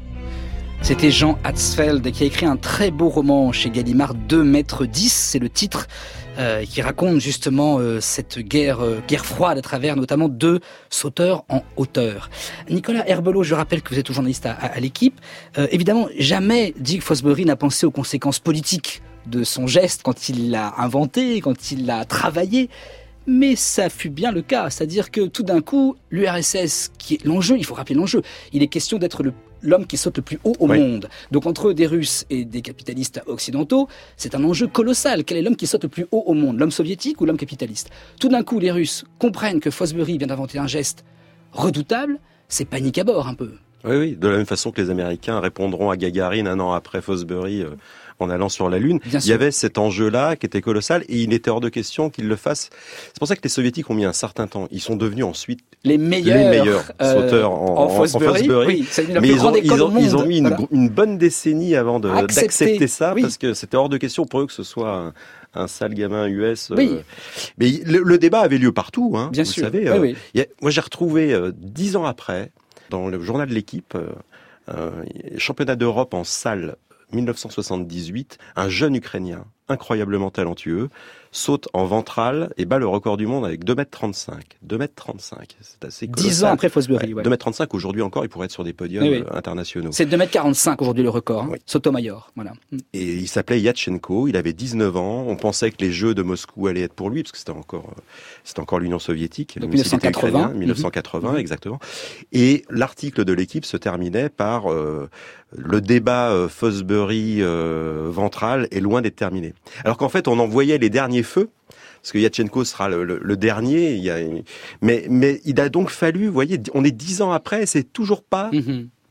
A: C'était Jean Hatzfeld qui a écrit un très beau roman chez Gallimard, 2,10 m, c'est le titre, qui raconte justement cette guerre froide à travers notamment deux sauteurs en hauteur. Nicolas Herbelot, je rappelle que vous êtes journaliste à l'équipe. Évidemment, jamais Dick Fosbury n'a pensé aux conséquences politiques de son geste quand il l'a inventé, quand il l'a travaillé. Mais ça fut bien le cas, c'est-à-dire que tout d'un coup, l'URSS, qui est l'enjeu, il faut rappeler l'enjeu, il est question d'être l'homme qui saute le plus haut au monde. Donc entre des Russes et des capitalistes occidentaux, c'est un enjeu colossal. Quel est l'homme qui saute le plus haut au monde, l'homme soviétique ou l'homme capitaliste? Tout d'un coup, les Russes comprennent que Fosbury vient d'inventer un geste redoutable, c'est panique à bord un peu.
J: Oui, de la même façon que les Américains répondront à Gagarine un an après Fosbury en allant sur la Lune. Il y avait cet enjeu-là qui était colossal et il était hors de question qu'ils le fassent. C'est pour ça que les Soviétiques ont mis un certain temps. Ils sont devenus ensuite les meilleurs sauteurs en Fosbury.
A: Oui, c'est la
J: mais
A: plus grande école au monde.
J: Ils ont mis une bonne décennie avant d'accepter ça parce que c'était hors de question pour eux que ce soit un sale gamin US. Mais le débat avait lieu partout.
A: Bien
J: vous
A: sûr.
J: savez, moi j'ai retrouvé 10 ans après, dans le journal de l'équipe, championnat d'Europe en salle 1978, un jeune Ukrainien incroyablement talentueux saute en ventral et bat le record du monde avec 2,35 m. 2,35 m, c'est assez colossal.
A: 10 ans après Fosbury.
J: 2,35 m, aujourd'hui encore, il pourrait être sur des podiums internationaux.
A: C'est 2,45 m aujourd'hui le record, Sotomayor. Voilà.
J: Et il s'appelait Yatchenko, il avait 19 ans, on pensait que les Jeux de Moscou allaient être pour lui, parce que c'était encore l'Union soviétique.
A: Donc 1980.
J: 1980, exactement. Et l'article de l'équipe se terminait par le débat Fosbury ventral est loin d'être terminé. Alors qu'en fait, on en voyait les derniers feux, parce que Yatchenko sera le dernier, mais il a donc fallu, vous voyez, on est 10 ans après, c'est toujours pas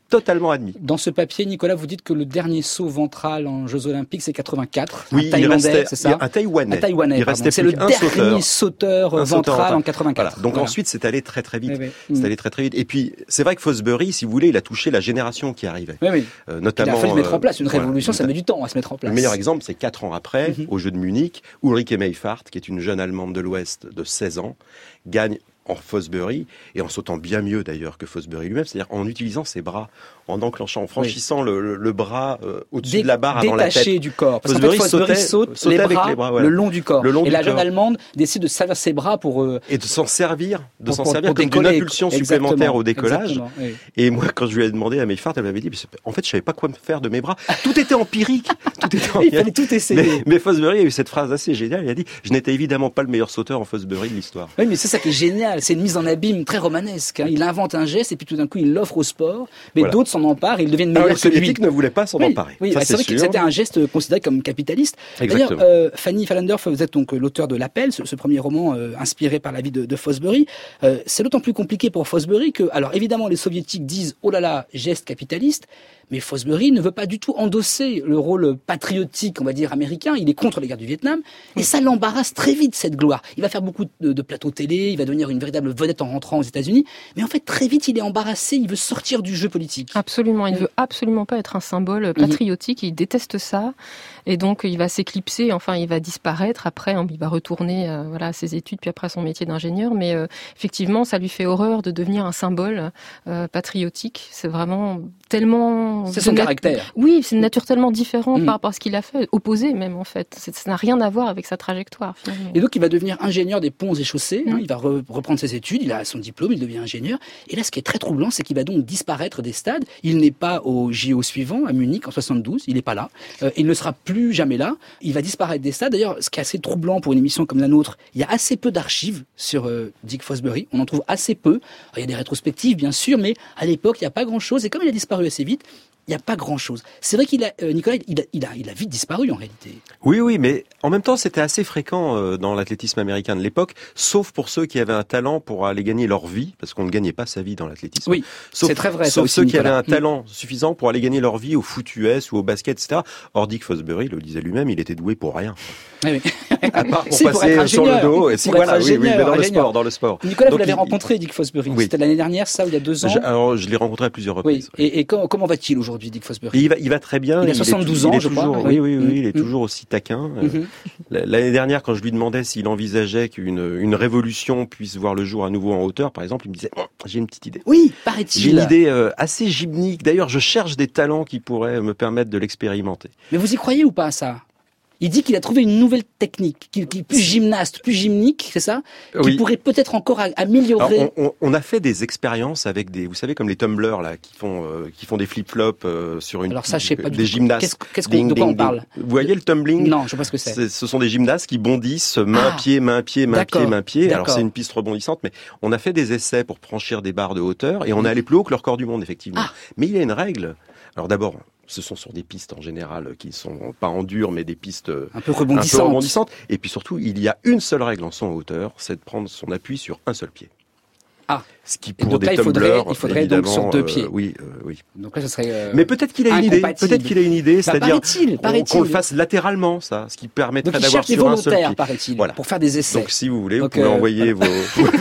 J: totalement admis.
A: Dans ce papier, Nicolas, vous dites que le dernier saut ventral en Jeux Olympiques, c'est 84.
J: Oui,
A: un Thaïlandais, c'est ça?
J: Un Taïwanais.
A: Il restait c'est le dernier sauteur ventral en 84.
J: Voilà. Donc ensuite, c'est allé très très vite. C'est allé très très vite. Et puis, c'est vrai que Fosbury, si vous voulez, il a touché la génération qui arrivait. Notamment.
A: Il a fallu mettre en place une révolution, ça met du temps à se mettre en place.
J: Le meilleur exemple, c'est 4 ans après, aux Jeux de Munich, Ulrike Meifart, qui est une jeune Allemande de l'Ouest de 16 ans, gagne en Fosbury, et en sautant bien mieux d'ailleurs que Fosbury lui-même, c'est-à-dire en utilisant ses bras, en enclenchant, en franchissant le bras au-dessus de la barre avant la tête.
A: Détaché du corps. Parce qu'en fait, Fosbury saute les bras voilà. le long du corps. Et la jeune Allemande décide de servir ses bras pour...
J: et de s'en servir, comme d'une impulsion supplémentaire au décollage. Et moi, quand je lui ai demandé à Meifart, elle m'avait dit, en fait, je savais pas quoi me faire de mes bras. Tout était empirique.
A: Il fallait tout essayer.
J: Mais Fosbury a eu cette phrase assez géniale. Il a dit, je n'étais évidemment pas le meilleur sauteur en Fosbury de l'histoire.
A: Oui, mais c'est ça qui est génial. C'est une mise en abîme très romanesque. Il invente un geste et puis tout d'un coup, il l'offre au sport. Mais d'autres s'en emparent et ils deviennent meilleurs que lui.
J: Les Soviétiques ne voulaient pas s'en emparer.
A: Oui, c'est vrai que c'était un geste considéré comme capitaliste. D'ailleurs, Fanny Fallendorf, vous êtes donc l'auteur de L'Appel, ce premier roman inspiré par la vie de Fosbury. C'est d'autant plus compliqué pour Fosbury que, alors évidemment, les Soviétiques disent « Oh là là, geste capitaliste », mais Fosbury ne veut pas du tout endosser le rôle patriotique, on va dire, américain. Il est contre les guerres du Vietnam. Et ça l'embarrasse très vite, cette gloire. Il va faire beaucoup de plateaux télé, il va devenir une véritable vedette en rentrant aux États-Unis. Mais en fait, très vite, il est embarrassé, il veut sortir du jeu politique.
K: Absolument, il ne veut absolument pas être un symbole patriotique, il déteste ça. Et donc, il va s'éclipser, enfin, il va disparaître. Après, il va retourner à ses études, puis après à son métier d'ingénieur. Mais effectivement, ça lui fait horreur de devenir un symbole patriotique. C'est vraiment tellement...
A: C'est son caractère.
K: Oui, c'est une nature tellement différente par rapport à ce qu'il a fait, opposé même en fait. Ça n'a rien à voir avec sa trajectoire finalement.
A: Et donc il va devenir ingénieur des ponts et chaussées, il va reprendre ses études, il a son diplôme, il devient ingénieur. Et là ce qui est très troublant, c'est qu'il va donc disparaître des stades. Il n'est pas au JO suivant, à Munich en 72, il n'est pas là. Il ne sera plus jamais là. Il va disparaître des stades. D'ailleurs, ce qui est assez troublant pour une émission comme la nôtre, il y a assez peu d'archives sur Dick Fosbury, on en trouve assez peu. Alors, il y a des rétrospectives bien sûr, mais à l'époque il n'y a pas grand-chose. Et comme il a disparu assez vite, il n'y a pas grand-chose. C'est vrai qu'il a, Nicolas, il a vite disparu en réalité.
J: Oui, mais en même temps, c'était assez fréquent dans l'athlétisme américain de l'époque, sauf pour ceux qui avaient un talent pour aller gagner leur vie, parce qu'on ne gagnait pas sa vie dans l'athlétisme.
A: Oui, c'est très vrai.
J: Sauf ceux qui avaient un talent suffisant pour aller gagner leur vie au foot US ou au basket, etc. Or, Dick Fosbury le disait lui-même, il était doué pour rien.
A: Oui.
J: À part pour passer sur le dos. Et mais dans le sport.
A: Nicolas, vous l'avez rencontré, Dick Fosbury. Oui. C'était l'année dernière, ça, ou il y a 2 ans?
J: Alors, je l'ai rencontré à plusieurs reprises.
A: Oui. Et comment va-t-il aujourd'hui, Dick Fosbury?
J: Il va très bien.
A: Il a 72 ans, je crois.
J: Oui, il est toujours aussi taquin. L'année dernière, quand je lui demandais s'il envisageait qu'une révolution puisse voir le jour à nouveau en hauteur, par exemple, il me disait j'ai une petite idée.
A: Oui, paraît-il.
J: J'ai une idée assez gymnique. D'ailleurs, je cherche des talents qui pourraient me permettre de l'expérimenter.
A: Mais vous y croyez ou pas à ça? Il dit qu'il a trouvé une nouvelle technique, qui est plus gymnaste, plus gymnique, c'est ça? Qui pourrait peut-être encore améliorer.
J: Alors, on a fait des expériences avec vous savez, comme les tumblers là, qui font des flip-flops sur une.
A: Alors ça, je sais pas
J: des gymnastes.
A: De quoi on parle?
J: Vous voyez le tumbling?
A: Non, je sais pas ce que c'est.
J: Ce sont des gymnastes qui bondissent main-pied. Alors c'est une piste rebondissante, mais on a fait des essais pour franchir des barres de hauteur et on est allé plus haut que le record du monde, effectivement. Mais il y a une règle. Alors d'abord, ce sont sur des pistes en général qui sont pas en dur, mais des pistes
A: un peu rebondissantes.
J: Et puis surtout, il y a une seule règle en son hauteur, c'est de prendre son appui sur un seul pied. Ce qui pour des tumblers,
A: il faudrait donc sur 2 pieds.
J: Oui.
A: Donc là, ça serait.
J: Mais peut-être qu'il a une idée. Peut-être qu'il a une idée, c'est-à-dire qu'on le fasse latéralement, ça, ce qui permettrait d'avoir sur un seul pied.
A: Paraît-il, pour faire des essais.
J: Donc si vous voulez, vous pouvez envoyer vos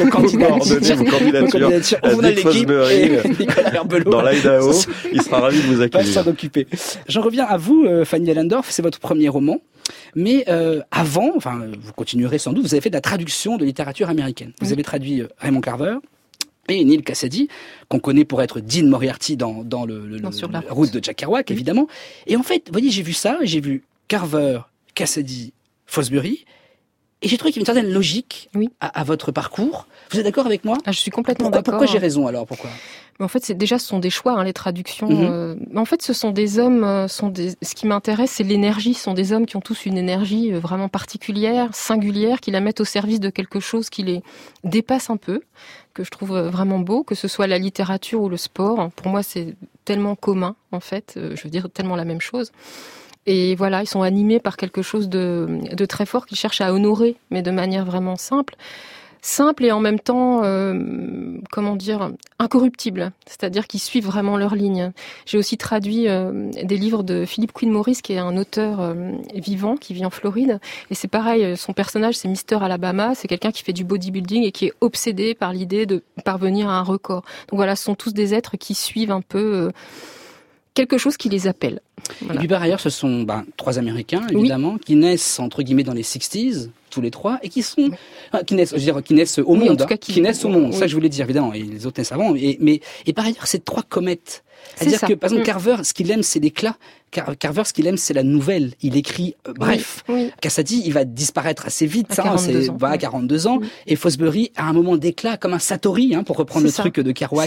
J: candidatures à Dick Fosbury dans l'Idaho. Il sera ravi de vous accueillir.
A: Pas s'en occuper. J'en reviens à vous, Fanny Fallendorf. C'est votre premier roman. Mais avant, vous continuerez sans doute, vous avez fait de la traduction de littérature américaine. Vous avez traduit Raymond Carver et Neal Cassady, qu'on connaît pour être Dean Moriarty dans la route de Jack Kerouac, évidemment. Et en fait, vous voyez, j'ai vu Carver, Cassady, Fosbury, et j'ai trouvé qu'il y avait une certaine logique à votre parcours. Vous êtes d'accord avec moi?
K: Je suis complètement d'accord.
A: Pourquoi j'ai raison alors? Pourquoi?
K: En fait, ce sont des choix, les traductions. En fait, ce sont des hommes. Ce qui m'intéresse, c'est l'énergie. Ce sont des hommes qui ont tous une énergie vraiment particulière, singulière, qui la mettent au service de quelque chose qui les dépasse un peu, que je trouve vraiment beau, que ce soit la littérature ou le sport. Pour moi, c'est tellement commun, en fait. Je veux dire, tellement la même chose. Et voilà, ils sont animés par quelque chose de très fort qu'ils cherchent à honorer, mais de manière vraiment simple et en même temps incorruptibles, c'est-à-dire qu'ils suivent vraiment leur ligne. J'ai aussi traduit des livres de Philip Quinn Morris, qui est un auteur vivant, qui vit en Floride, et c'est pareil, son personnage c'est Mr. Alabama, c'est quelqu'un qui fait du bodybuilding et qui est obsédé par l'idée de parvenir à un record. Donc voilà, ce sont tous des êtres qui suivent un peu quelque chose qui les appelle. Voilà.
A: Et puis par ailleurs, ce sont 3 Américains, évidemment, qui naissent, entre guillemets, dans les 60s, tous les 3, et qui sont, qui naissent au monde,
K: en tout cas,
A: qui naissent au monde. Ça, je voulais dire, évidemment, et les autres naissent avant. Mais par ailleurs, c'est 3 comètes. C'est-à-dire que, par exemple, Carver, ce qu'il aime, c'est l'éclat. Carver, ce qu'il aime, c'est la nouvelle. Il écrit, bref. Cassady, il va disparaître assez vite,
K: à 42 ans.
A: 42 ans. Et Fosbury a un moment d'éclat, comme un Satori, pour reprendre le truc de Kerouac,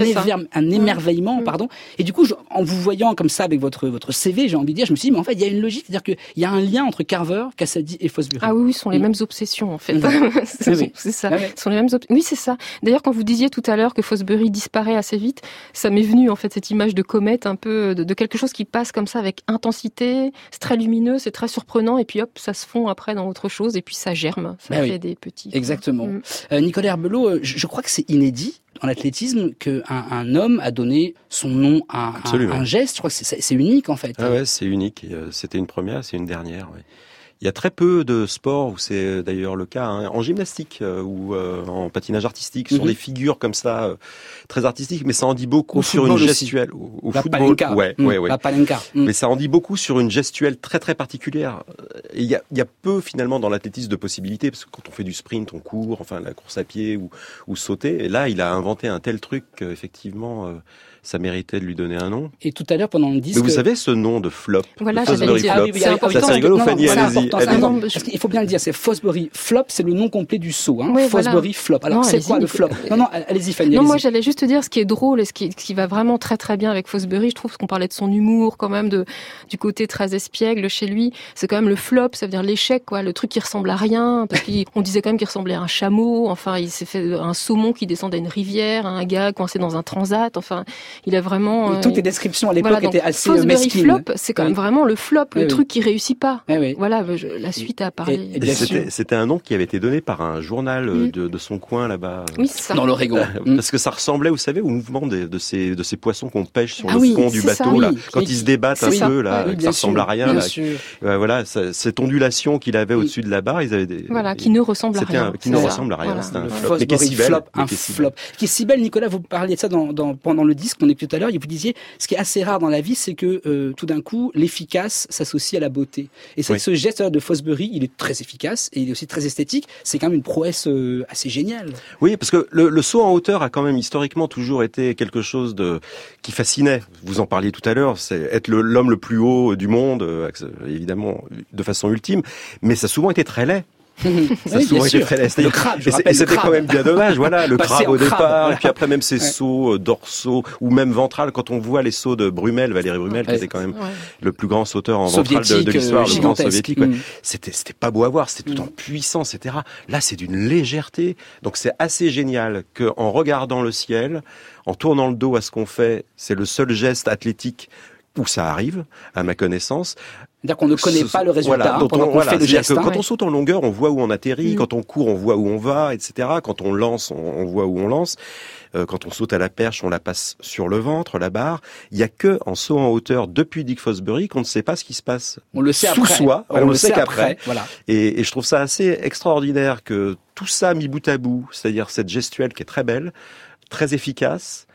A: un émerveillement, pardon. Et du coup, en vous voyant comme ça avec votre CV, j'ai envie de dire, je me suis dit, mais en fait, il y a une logique, c'est-à-dire qu'il y a un lien entre Carver, Cassady et Fosbury.
K: Ah oui, ce sont les mêmes obsessions, en fait. C'est ça. Ce sont les mêmes oui, c'est ça. D'ailleurs, quand vous disiez tout à l'heure que Fosbury disparaît assez vite, ça m'est venu, en fait, cette image de comète, un peu, de quelque chose qui passe comme ça avec intensité, c'est très lumineux, c'est très surprenant, et puis hop, ça se fond après dans autre chose, et puis ça germe, ça fait des petits.
A: Exactement. Nicolas Herbelot, je crois que c'est inédit dans l'athlétisme qu'un homme a donné son nom à un geste. Je crois que c'est unique, en fait.
J: Ah ouais, c'est unique. C'était une première, c'est une dernière. Ouais. Il y a très peu de sports où c'est d'ailleurs le cas. En gymnastique ou en patinage artistique, ce sont des figures comme ça, très artistiques, mais ça en dit beaucoup sur une gestuelle. Au football,
A: la palenka.
J: Mais ça en dit beaucoup sur une gestuelle très très particulière. Et il y a peu finalement dans l'athlétisme de possibilités, parce que quand on fait du sprint, on court, enfin la course à pied ou sauter. Et là, il a inventé un tel truc qu'effectivement, ça méritait de lui donner un nom.
A: Et tout à l'heure, pendant le disque...
J: Mais vous savez ce nom de flop,
K: voilà,
J: Fosbury Flop.
K: C'est important.
J: C'est rigolo, Fanny, allez-y.
A: Il faut bien le dire, c'est Fosbury Flop, c'est le nom complet du saut. Fosbury Flop. Alors, c'est quoi le flop? Non, allez-y, Fanny.
K: Non, moi, j'allais juste te dire ce qui est drôle et ce qui va vraiment très très bien avec Fosbury. Je trouve qu'on parlait de son humour, quand même, du côté très espiègle chez lui. C'est quand même le flop, ça veut dire l'échec, quoi. Le truc qui ressemble à rien. Parce qu'on disait quand même qu'il ressemblait à un chameau. Enfin, il s'est fait un saumon qui descendait une rivière, un gars coincé dans un transat. Enfin, il a vraiment...
A: Toutes les descriptions à l'époque étaient assez mesquines.
K: Flop, c'est quand même vraiment le flop, le truc qui réussit pas. Voilà, la suite a parlé.
J: C'était un nom qui avait été donné par un journal de son coin là-bas.
K: Oui, c'est ça.
A: Dans l'Oregon.
J: Parce que ça ressemblait, vous savez, au mouvement de ces poissons qu'on pêche sur le fond du bateau, là. Quand ils se débattent un peu, là, ça ressemble à rien, là. Voilà, cette ondulation qu'il avait au-dessus de la barre, ils avaient
K: qui ne ressemble à rien.
J: Qui ne ressemble à rien. C'était un flop. Mais qui est si belle.
A: Un flop. Qui est si belle, Nicolas, vous parliez de ça pendant le disque qu'on écoutait tout à l'heure, vous disiez, ce qui est assez rare dans la vie, c'est que tout d'un coup, l'efficace s'associe à la beauté. Et ce geste de Fosbury, il est très efficace et il est aussi très esthétique. C'est quand même une prouesse assez géniale.
J: Oui, parce que le saut en hauteur a quand même historiquement toujours été quelque chose qui fascinait. Vous en parliez tout à l'heure, c'est être l'homme le plus haut du monde, évidemment, de façon ultime, mais ça a souvent été très laid. Ça a souvent été très laid.
A: Le crabe,
J: et c'était quand même bien dommage, voilà, le crabe au départ, et puis après même ces sauts dorsaux, ou même ventrales, quand on voit les sauts de Brumel, Valérie Brumel, qui était quand même le plus grand sauteur en ventral de l'histoire, le grand soviétique, c'était pas beau à voir, c'était tout en puissance, etc. Là, c'est d'une légèreté, donc c'est assez génial qu'en regardant le ciel, en tournant le dos à ce qu'on fait, c'est le seul geste athlétique où ça arrive, à ma connaissance.
A: C'est-à-dire qu'on ne connaît pas le résultat pendant qu'on fait le geste.
J: Quand on saute en longueur, on voit où on atterrit. Quand on court, on voit où on va, etc. Quand on lance, on voit où on lance. Quand on saute à la perche, on la passe sur le ventre, la barre. Il y a que en saut en hauteur depuis Dick Fosbury qu'on ne sait pas ce qui se passe.
A: On le sait
J: sous
A: après.
J: Soi.
A: Ouais,
J: on le sait qu'après.
A: Voilà.
J: Et je trouve ça assez extraordinaire que tout ça mis bout à bout, c'est-à-dire cette gestuelle qui est très belle, très efficace,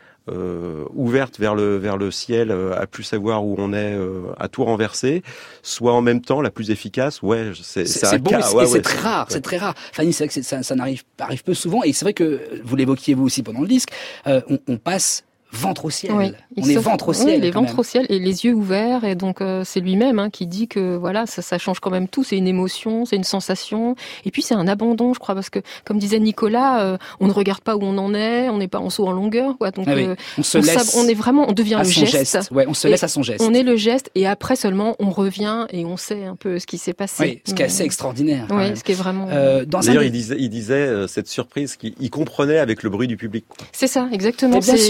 J: ouverte vers le ciel, à plus savoir où on est, à tout renverser, soit en même temps la plus efficace. C'est un
A: beau,
J: cas.
A: C'est très rare, c'est très rare. Fanny, c'est vrai que ça arrive peu souvent, et c'est vrai que vous l'évoquiez vous aussi pendant le disque, on passe ventre au ciel.
K: Oui,
A: on est ventre au ciel.
K: Oui, il est ventre au ciel et les yeux ouverts. Et donc, c'est lui-même qui dit que voilà, ça change quand même tout. C'est une émotion, c'est une sensation. Et puis, c'est un abandon, je crois, parce que, comme disait Nicolas, on ne regarde pas où on en est, on n'est pas en saut en longueur, quoi. Donc,
A: on se laisse.
K: On devient le geste.
A: Ouais, on se laisse à son geste.
K: On est le geste et après seulement, on revient et on sait un peu ce qui s'est passé.
A: Oui, ce qui est assez extraordinaire.
K: Oui, ce qui est vraiment.
J: D'ailleurs, il disait cette surprise qu'il comprenait avec le bruit du public.
K: C'est ça, exactement.
A: Bien sûr.
J: C'était le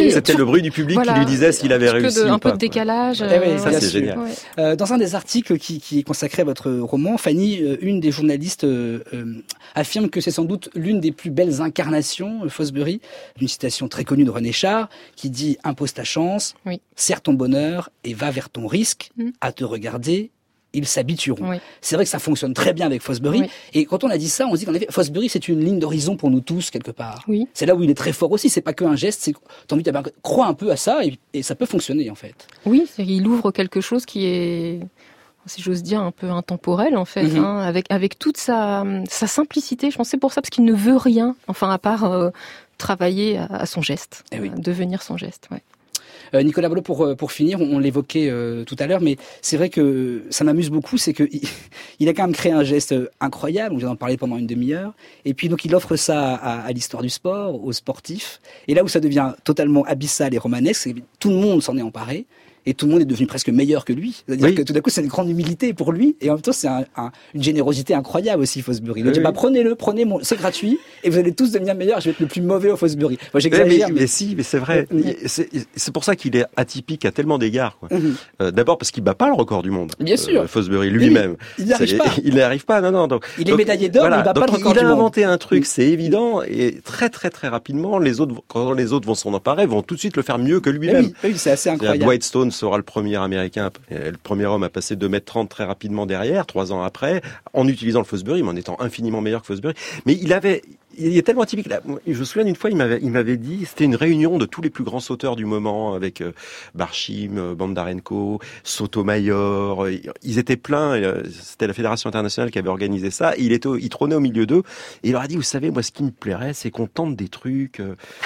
J: bruit du public qui lui disait s'il avait réussi ou pas.
K: Un peu de décalage.
A: Ça,
J: c'est génial.
A: Ouais. Dans un des articles qui est consacré à votre roman, Fanny, une des journalistes affirme que c'est sans doute l'une des plus belles incarnations, Fosbury, une citation très connue de René Char, qui dit « Impose ta chance, serre ton bonheur et va vers ton risque, à te regarder, ils s'habitueront. » C'est vrai que ça fonctionne très bien avec Fosbury. Et quand on a dit ça, on se dit qu'en effet, Fosbury, c'est une ligne d'horizon pour nous tous, quelque part. C'est là où il est très fort aussi. C'est pas qu'un geste, c'est t'as envie de croire un peu à ça et ça peut fonctionner, en fait.
K: Oui, il ouvre quelque chose qui est, si j'ose dire, un peu intemporel, en fait, avec toute sa simplicité. Je pense que c'est pour ça, parce qu'il ne veut rien, enfin, à part travailler à son geste, devenir son geste,
A: Nicolas Boileau, pour finir, on l'évoquait tout à l'heure, mais c'est vrai que ça m'amuse beaucoup, c'est que il a quand même créé un geste incroyable, on vient d'en parler pendant une demi-heure, et puis donc il offre ça à l'histoire du sport, aux sportifs, et là où ça devient totalement abyssal et romanesque, c'est que tout le monde s'en est emparé, et tout le monde est devenu presque meilleur que lui. C'est-à-dire que tout d'un coup, c'est une grande humilité pour lui, et en même temps, c'est une générosité incroyable aussi, Fosbury. Il dit, prenez-le, c'est gratuit, et vous allez tous devenir meilleurs, je vais être le plus mauvais au Fosbury. Moi, j'exagère.
J: Mais c'est vrai. C'est pour ça qu'il est atypique à tellement d'égards, quoi. D'abord parce qu'il bat pas le record du monde.
A: Bien sûr.
J: Fosbury lui-même.
A: Il n'y arrive pas.
J: Il n'y arrive pas, non. Donc,
A: il est médaillé d'or, mais il bat pas le record du monde.
J: Il a inventé un truc, c'est évident, et très, très, très rapidement, quand les autres vont s'en emparer, vont tout de suite le faire mieux que lui-même.
A: Oui, c'est assez incroyable.
J: Dwight Stone sera le premier Américain, le premier homme à passer 2,30 m très rapidement derrière, 3 ans après, en utilisant le Fosbury, mais en étant infiniment meilleur que Fosbury. Mais il est tellement atypique. Là, je me souviens d'une fois, il m'avait dit, c'était une réunion de tous les plus grands sauteurs du moment, avec Barshim, Bondarenko, Sotomayor. Ils étaient pleins. C'était la Fédération internationale qui avait organisé ça. Il trônait au milieu d'eux. Et il leur a dit, vous savez, moi, ce qui me plairait, c'est qu'on tente des trucs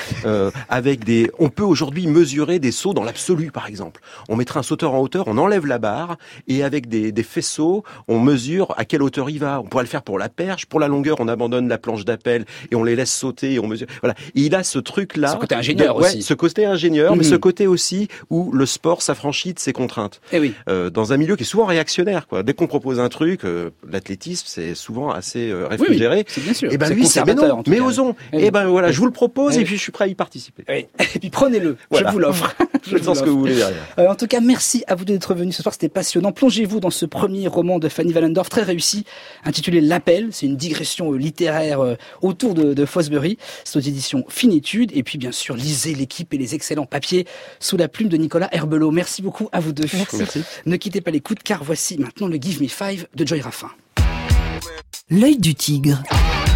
J: avec des. On peut aujourd'hui mesurer des sauts dans l'absolu, par exemple. On mettrait un sauteur en hauteur, on enlève la barre, et avec des faisceaux, on mesure à quelle hauteur il va. On pourrait le faire pour la perche, pour la longueur, on abandonne la planche d'appel et on les laisse sauter et on mesure. Voilà. Et il a ce truc-là.
A: Ce côté ingénieur aussi.
J: Ce côté ingénieur, mais ce côté aussi où le sport s'affranchit de ses contraintes. Dans un milieu qui est souvent réactionnaire, quoi. Dès qu'on propose un truc, l'athlétisme, c'est souvent assez réfrigéré.
A: C'est bien sûr.
J: Et lui, c'est mais osons. Et voilà, je vous le propose et puis je suis prêt à y participer.
A: Et puis prenez-le.
J: Voilà.
A: Je vous l'offre.
J: Je sens ce que vous voulez derrière.
A: En tout cas, merci à vous d'être venus ce soir, c'était passionnant. Plongez-vous dans ce premier roman de Fanny Wallendorf, très réussi, intitulé L'Appel. C'est une digression littéraire autour de Fosbury. C'est aux éditions Finitude. Et puis, bien sûr, lisez L'équipe et les excellents papiers sous la plume de Nicolas Herbelot. Merci beaucoup à vous deux.
K: Merci.
A: Ne quittez pas l'écoute, car voici maintenant le Give Me 5 de Joy Raffin.
G: L'œil du tigre.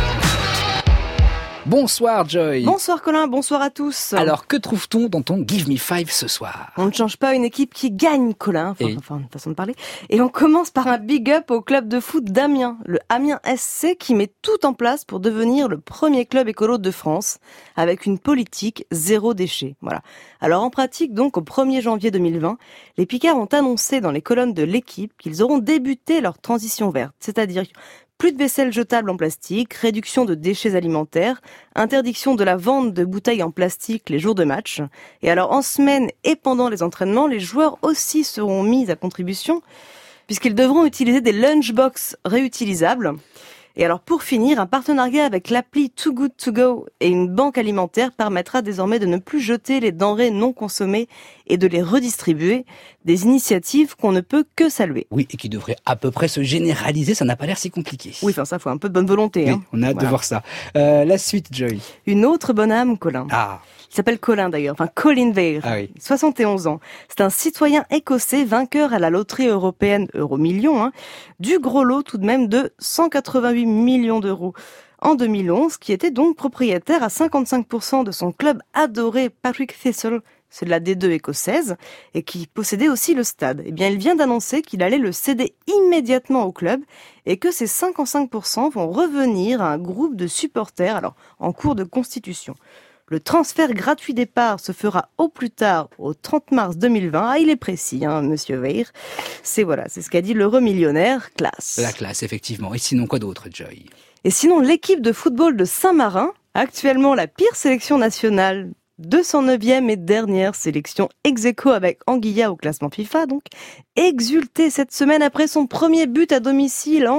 A: Bonsoir Joy.
O: Bonsoir Colin, bonsoir à tous.
A: Alors que trouve-t-on dans ton Give Me 5 ce soir?
O: On ne change pas une équipe qui gagne, Colin, enfin une façon de parler. Et on commence par un big up au club de foot d'Amiens, le Amiens SC, qui met tout en place pour devenir le premier club écolo de France, avec une politique zéro déchet. Voilà. Alors en pratique, donc, au 1er janvier 2020, les Picards ont annoncé dans les colonnes de l'équipe qu'ils auront débuté leur transition verte, c'est-à-dire plus de vaisselle jetable en plastique, réduction de déchets alimentaires, interdiction de la vente de bouteilles en plastique les jours de match. Et alors en semaine et pendant les entraînements, les joueurs aussi seront mis à contribution puisqu'ils devront utiliser des lunchbox réutilisables. Et alors pour finir, un partenariat avec l'appli Too Good To Go et une banque alimentaire permettra désormais de ne plus jeter les denrées non consommées et de les redistribuer. Des initiatives qu'on ne peut que saluer.
A: Oui, et qui devraient à peu près se généraliser, ça n'a pas l'air si compliqué.
O: Oui, enfin ça, faut un peu de bonne volonté.
A: Oui, on a hâte de voir ça. La suite, Joy.
O: Une autre bonne âme, Colin. Il s'appelle Colin d'ailleurs, enfin Colin Weir, 71 ans. C'est un citoyen écossais vainqueur à la loterie européenne Euromillions, du gros lot tout de même de 188 millions d'euros en 2011, qui était donc propriétaire à 55% de son club adoré Partick Thistle, c'est de la D2 écossaise, et qui possédait aussi le stade. Eh bien, il vient d'annoncer qu'il allait le céder immédiatement au club et que ces 55% vont revenir à un groupe de supporters, alors en cours de constitution. Le transfert gratuit des parts se fera au plus tard au 30 mars 2020. Ah, il est précis, monsieur Weir. C'est ce qu'a dit l'heureux millionnaire. Classe.
A: La classe, effectivement. Et sinon, quoi d'autre, Joy?
O: Et sinon, l'équipe de football de Saint-Marin, actuellement la pire sélection nationale, 209e et dernière sélection ex-aequo avec Anguilla au classement FIFA, donc, exulté cette semaine après son premier but à domicile en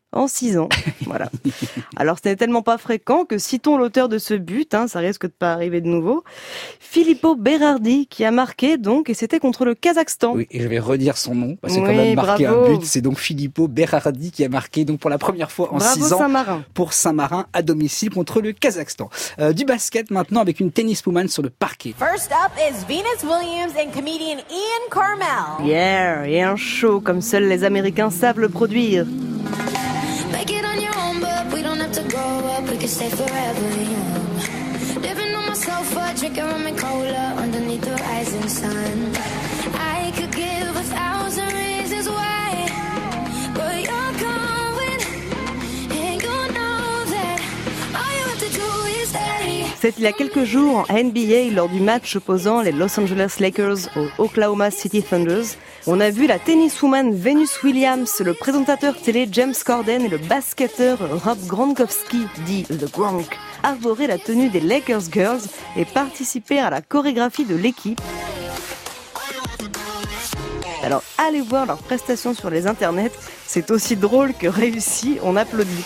O: en 6 ans. Voilà. Alors, ce n'est tellement pas fréquent que citons l'auteur de ce but, ça risque de pas arriver de nouveau. Filippo Berardi, qui a marqué donc, et c'était contre le Kazakhstan.
A: Oui, et je vais redire son nom, parce que quand même marqué un but, c'est donc Filippo Berardi qui a marqué donc pour la première fois en 6 ans
O: Saint-Marin.
A: Pour Saint-Marin à domicile contre le Kazakhstan. Du basket maintenant avec une tenniswoman sur le parquet.
P: First up is Venus Williams and comedian Ian Carmel.
O: Yeah, et un show comme seuls les Américains savent le produire.
Q: Make it on your own, but we don't have to grow up. We can stay forever young. Living on my sofa, drinking rum and cola underneath the rising sun. I could give 1,000 reasons why, but you're going, and you know that all you have to do is stay.
O: C'est il y a quelques jours en NBA lors du match opposant les Los Angeles Lakers aux Oklahoma City Thunders. On a vu la tenniswoman Venus Williams, le présentateur télé James Corden et le basketteur Rob Gronkowski, dit The Gronk, arborer la tenue des Lakers Girls et participer à la chorégraphie de l'équipe. Alors allez voir leurs prestations sur les internets, c'est aussi drôle que réussi, on applaudit.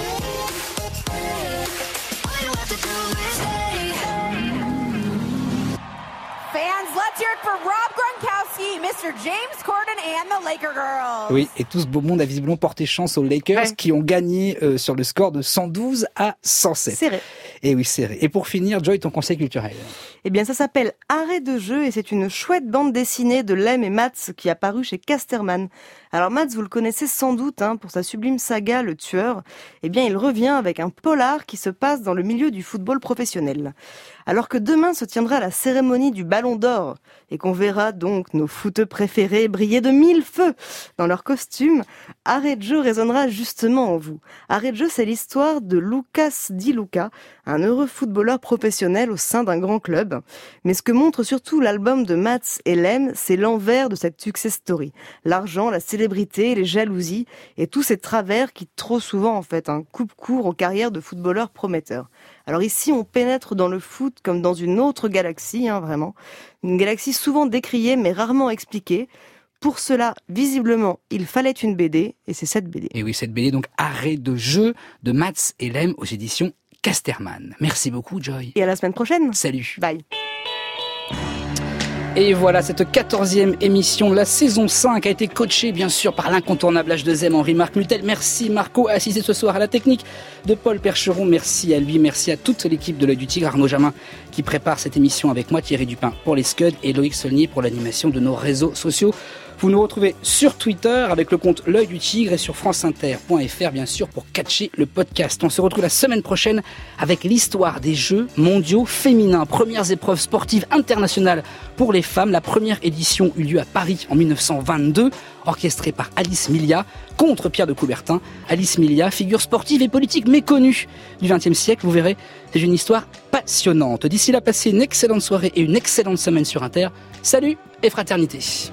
P: Let's hear it for Rob Gronkowski, Mr. James Corden and the Laker Girls.
A: Oui, et tout ce beau monde a visiblement porté chance aux Lakers qui ont gagné sur le score de 112 à 107.
O: Serré.
A: Et oui, serré. Et pour finir, Joy, ton conseil culturel.
O: Eh bien, ça s'appelle Arrêt de jeu et c'est une chouette bande dessinée de Lem et Mats qui est apparue chez Casterman. Alors Mats, vous le connaissez sans doute pour sa sublime saga Le Tueur. Eh bien, il revient avec un polar qui se passe dans le milieu du football professionnel. Alors que demain se tiendra la cérémonie du Ballon d'Or et qu'on verra donc nos footeux préférés briller de 1000 feux dans leurs costumes, Arrêt de jeu résonnera justement en vous. Arrêt de jeu, c'est l'histoire de Lucas Di Luca, un heureux footballeur professionnel au sein d'un grand club. Mais ce que montre surtout l'album de Mats et Lem, c'est l'envers de cette success story. L'argent, la célébrité, les jalousies et tous ces travers qui trop souvent coupent court aux carrières de footballeurs prometteurs. Alors ici, on pénètre dans le foot comme dans une autre galaxie, vraiment. Une galaxie souvent décriée mais rarement expliquée. Pour cela, visiblement, il fallait une BD, et c'est cette BD.
A: Et oui, cette BD, donc Arrêt de jeu de Mats et Lem aux éditions Casterman. Merci beaucoup, Joy.
O: Et à la semaine prochaine.
A: Salut.
O: Bye.
A: Et voilà, cette 14e émission, la saison 5 a été coachée bien sûr par l'incontournable H2M Henri-Marc Mutel. Merci Marco, assisté ce soir à la technique de Paul Percheron. Merci à lui, merci à toute l'équipe de l'Œil du Tigre, Arnaud Jamin qui prépare cette émission avec moi, Thierry Dupin pour les Scuds et Loïc Saulnier pour l'animation de nos réseaux sociaux. Vous nous retrouvez sur Twitter avec le compte L'Œil du Tigre et sur franceinter.fr bien sûr pour catcher le podcast. On se retrouve la semaine prochaine avec l'histoire des Jeux mondiaux féminins. Premières épreuves sportives internationales pour les femmes. La première édition eut lieu à Paris en 1922, orchestrée par Alice Milia contre Pierre de Coubertin. Alice Milia, figure sportive et politique méconnue du XXe siècle. Vous verrez, c'est une histoire passionnante. D'ici là, passez une excellente soirée et une excellente semaine sur Inter. Salut et fraternité.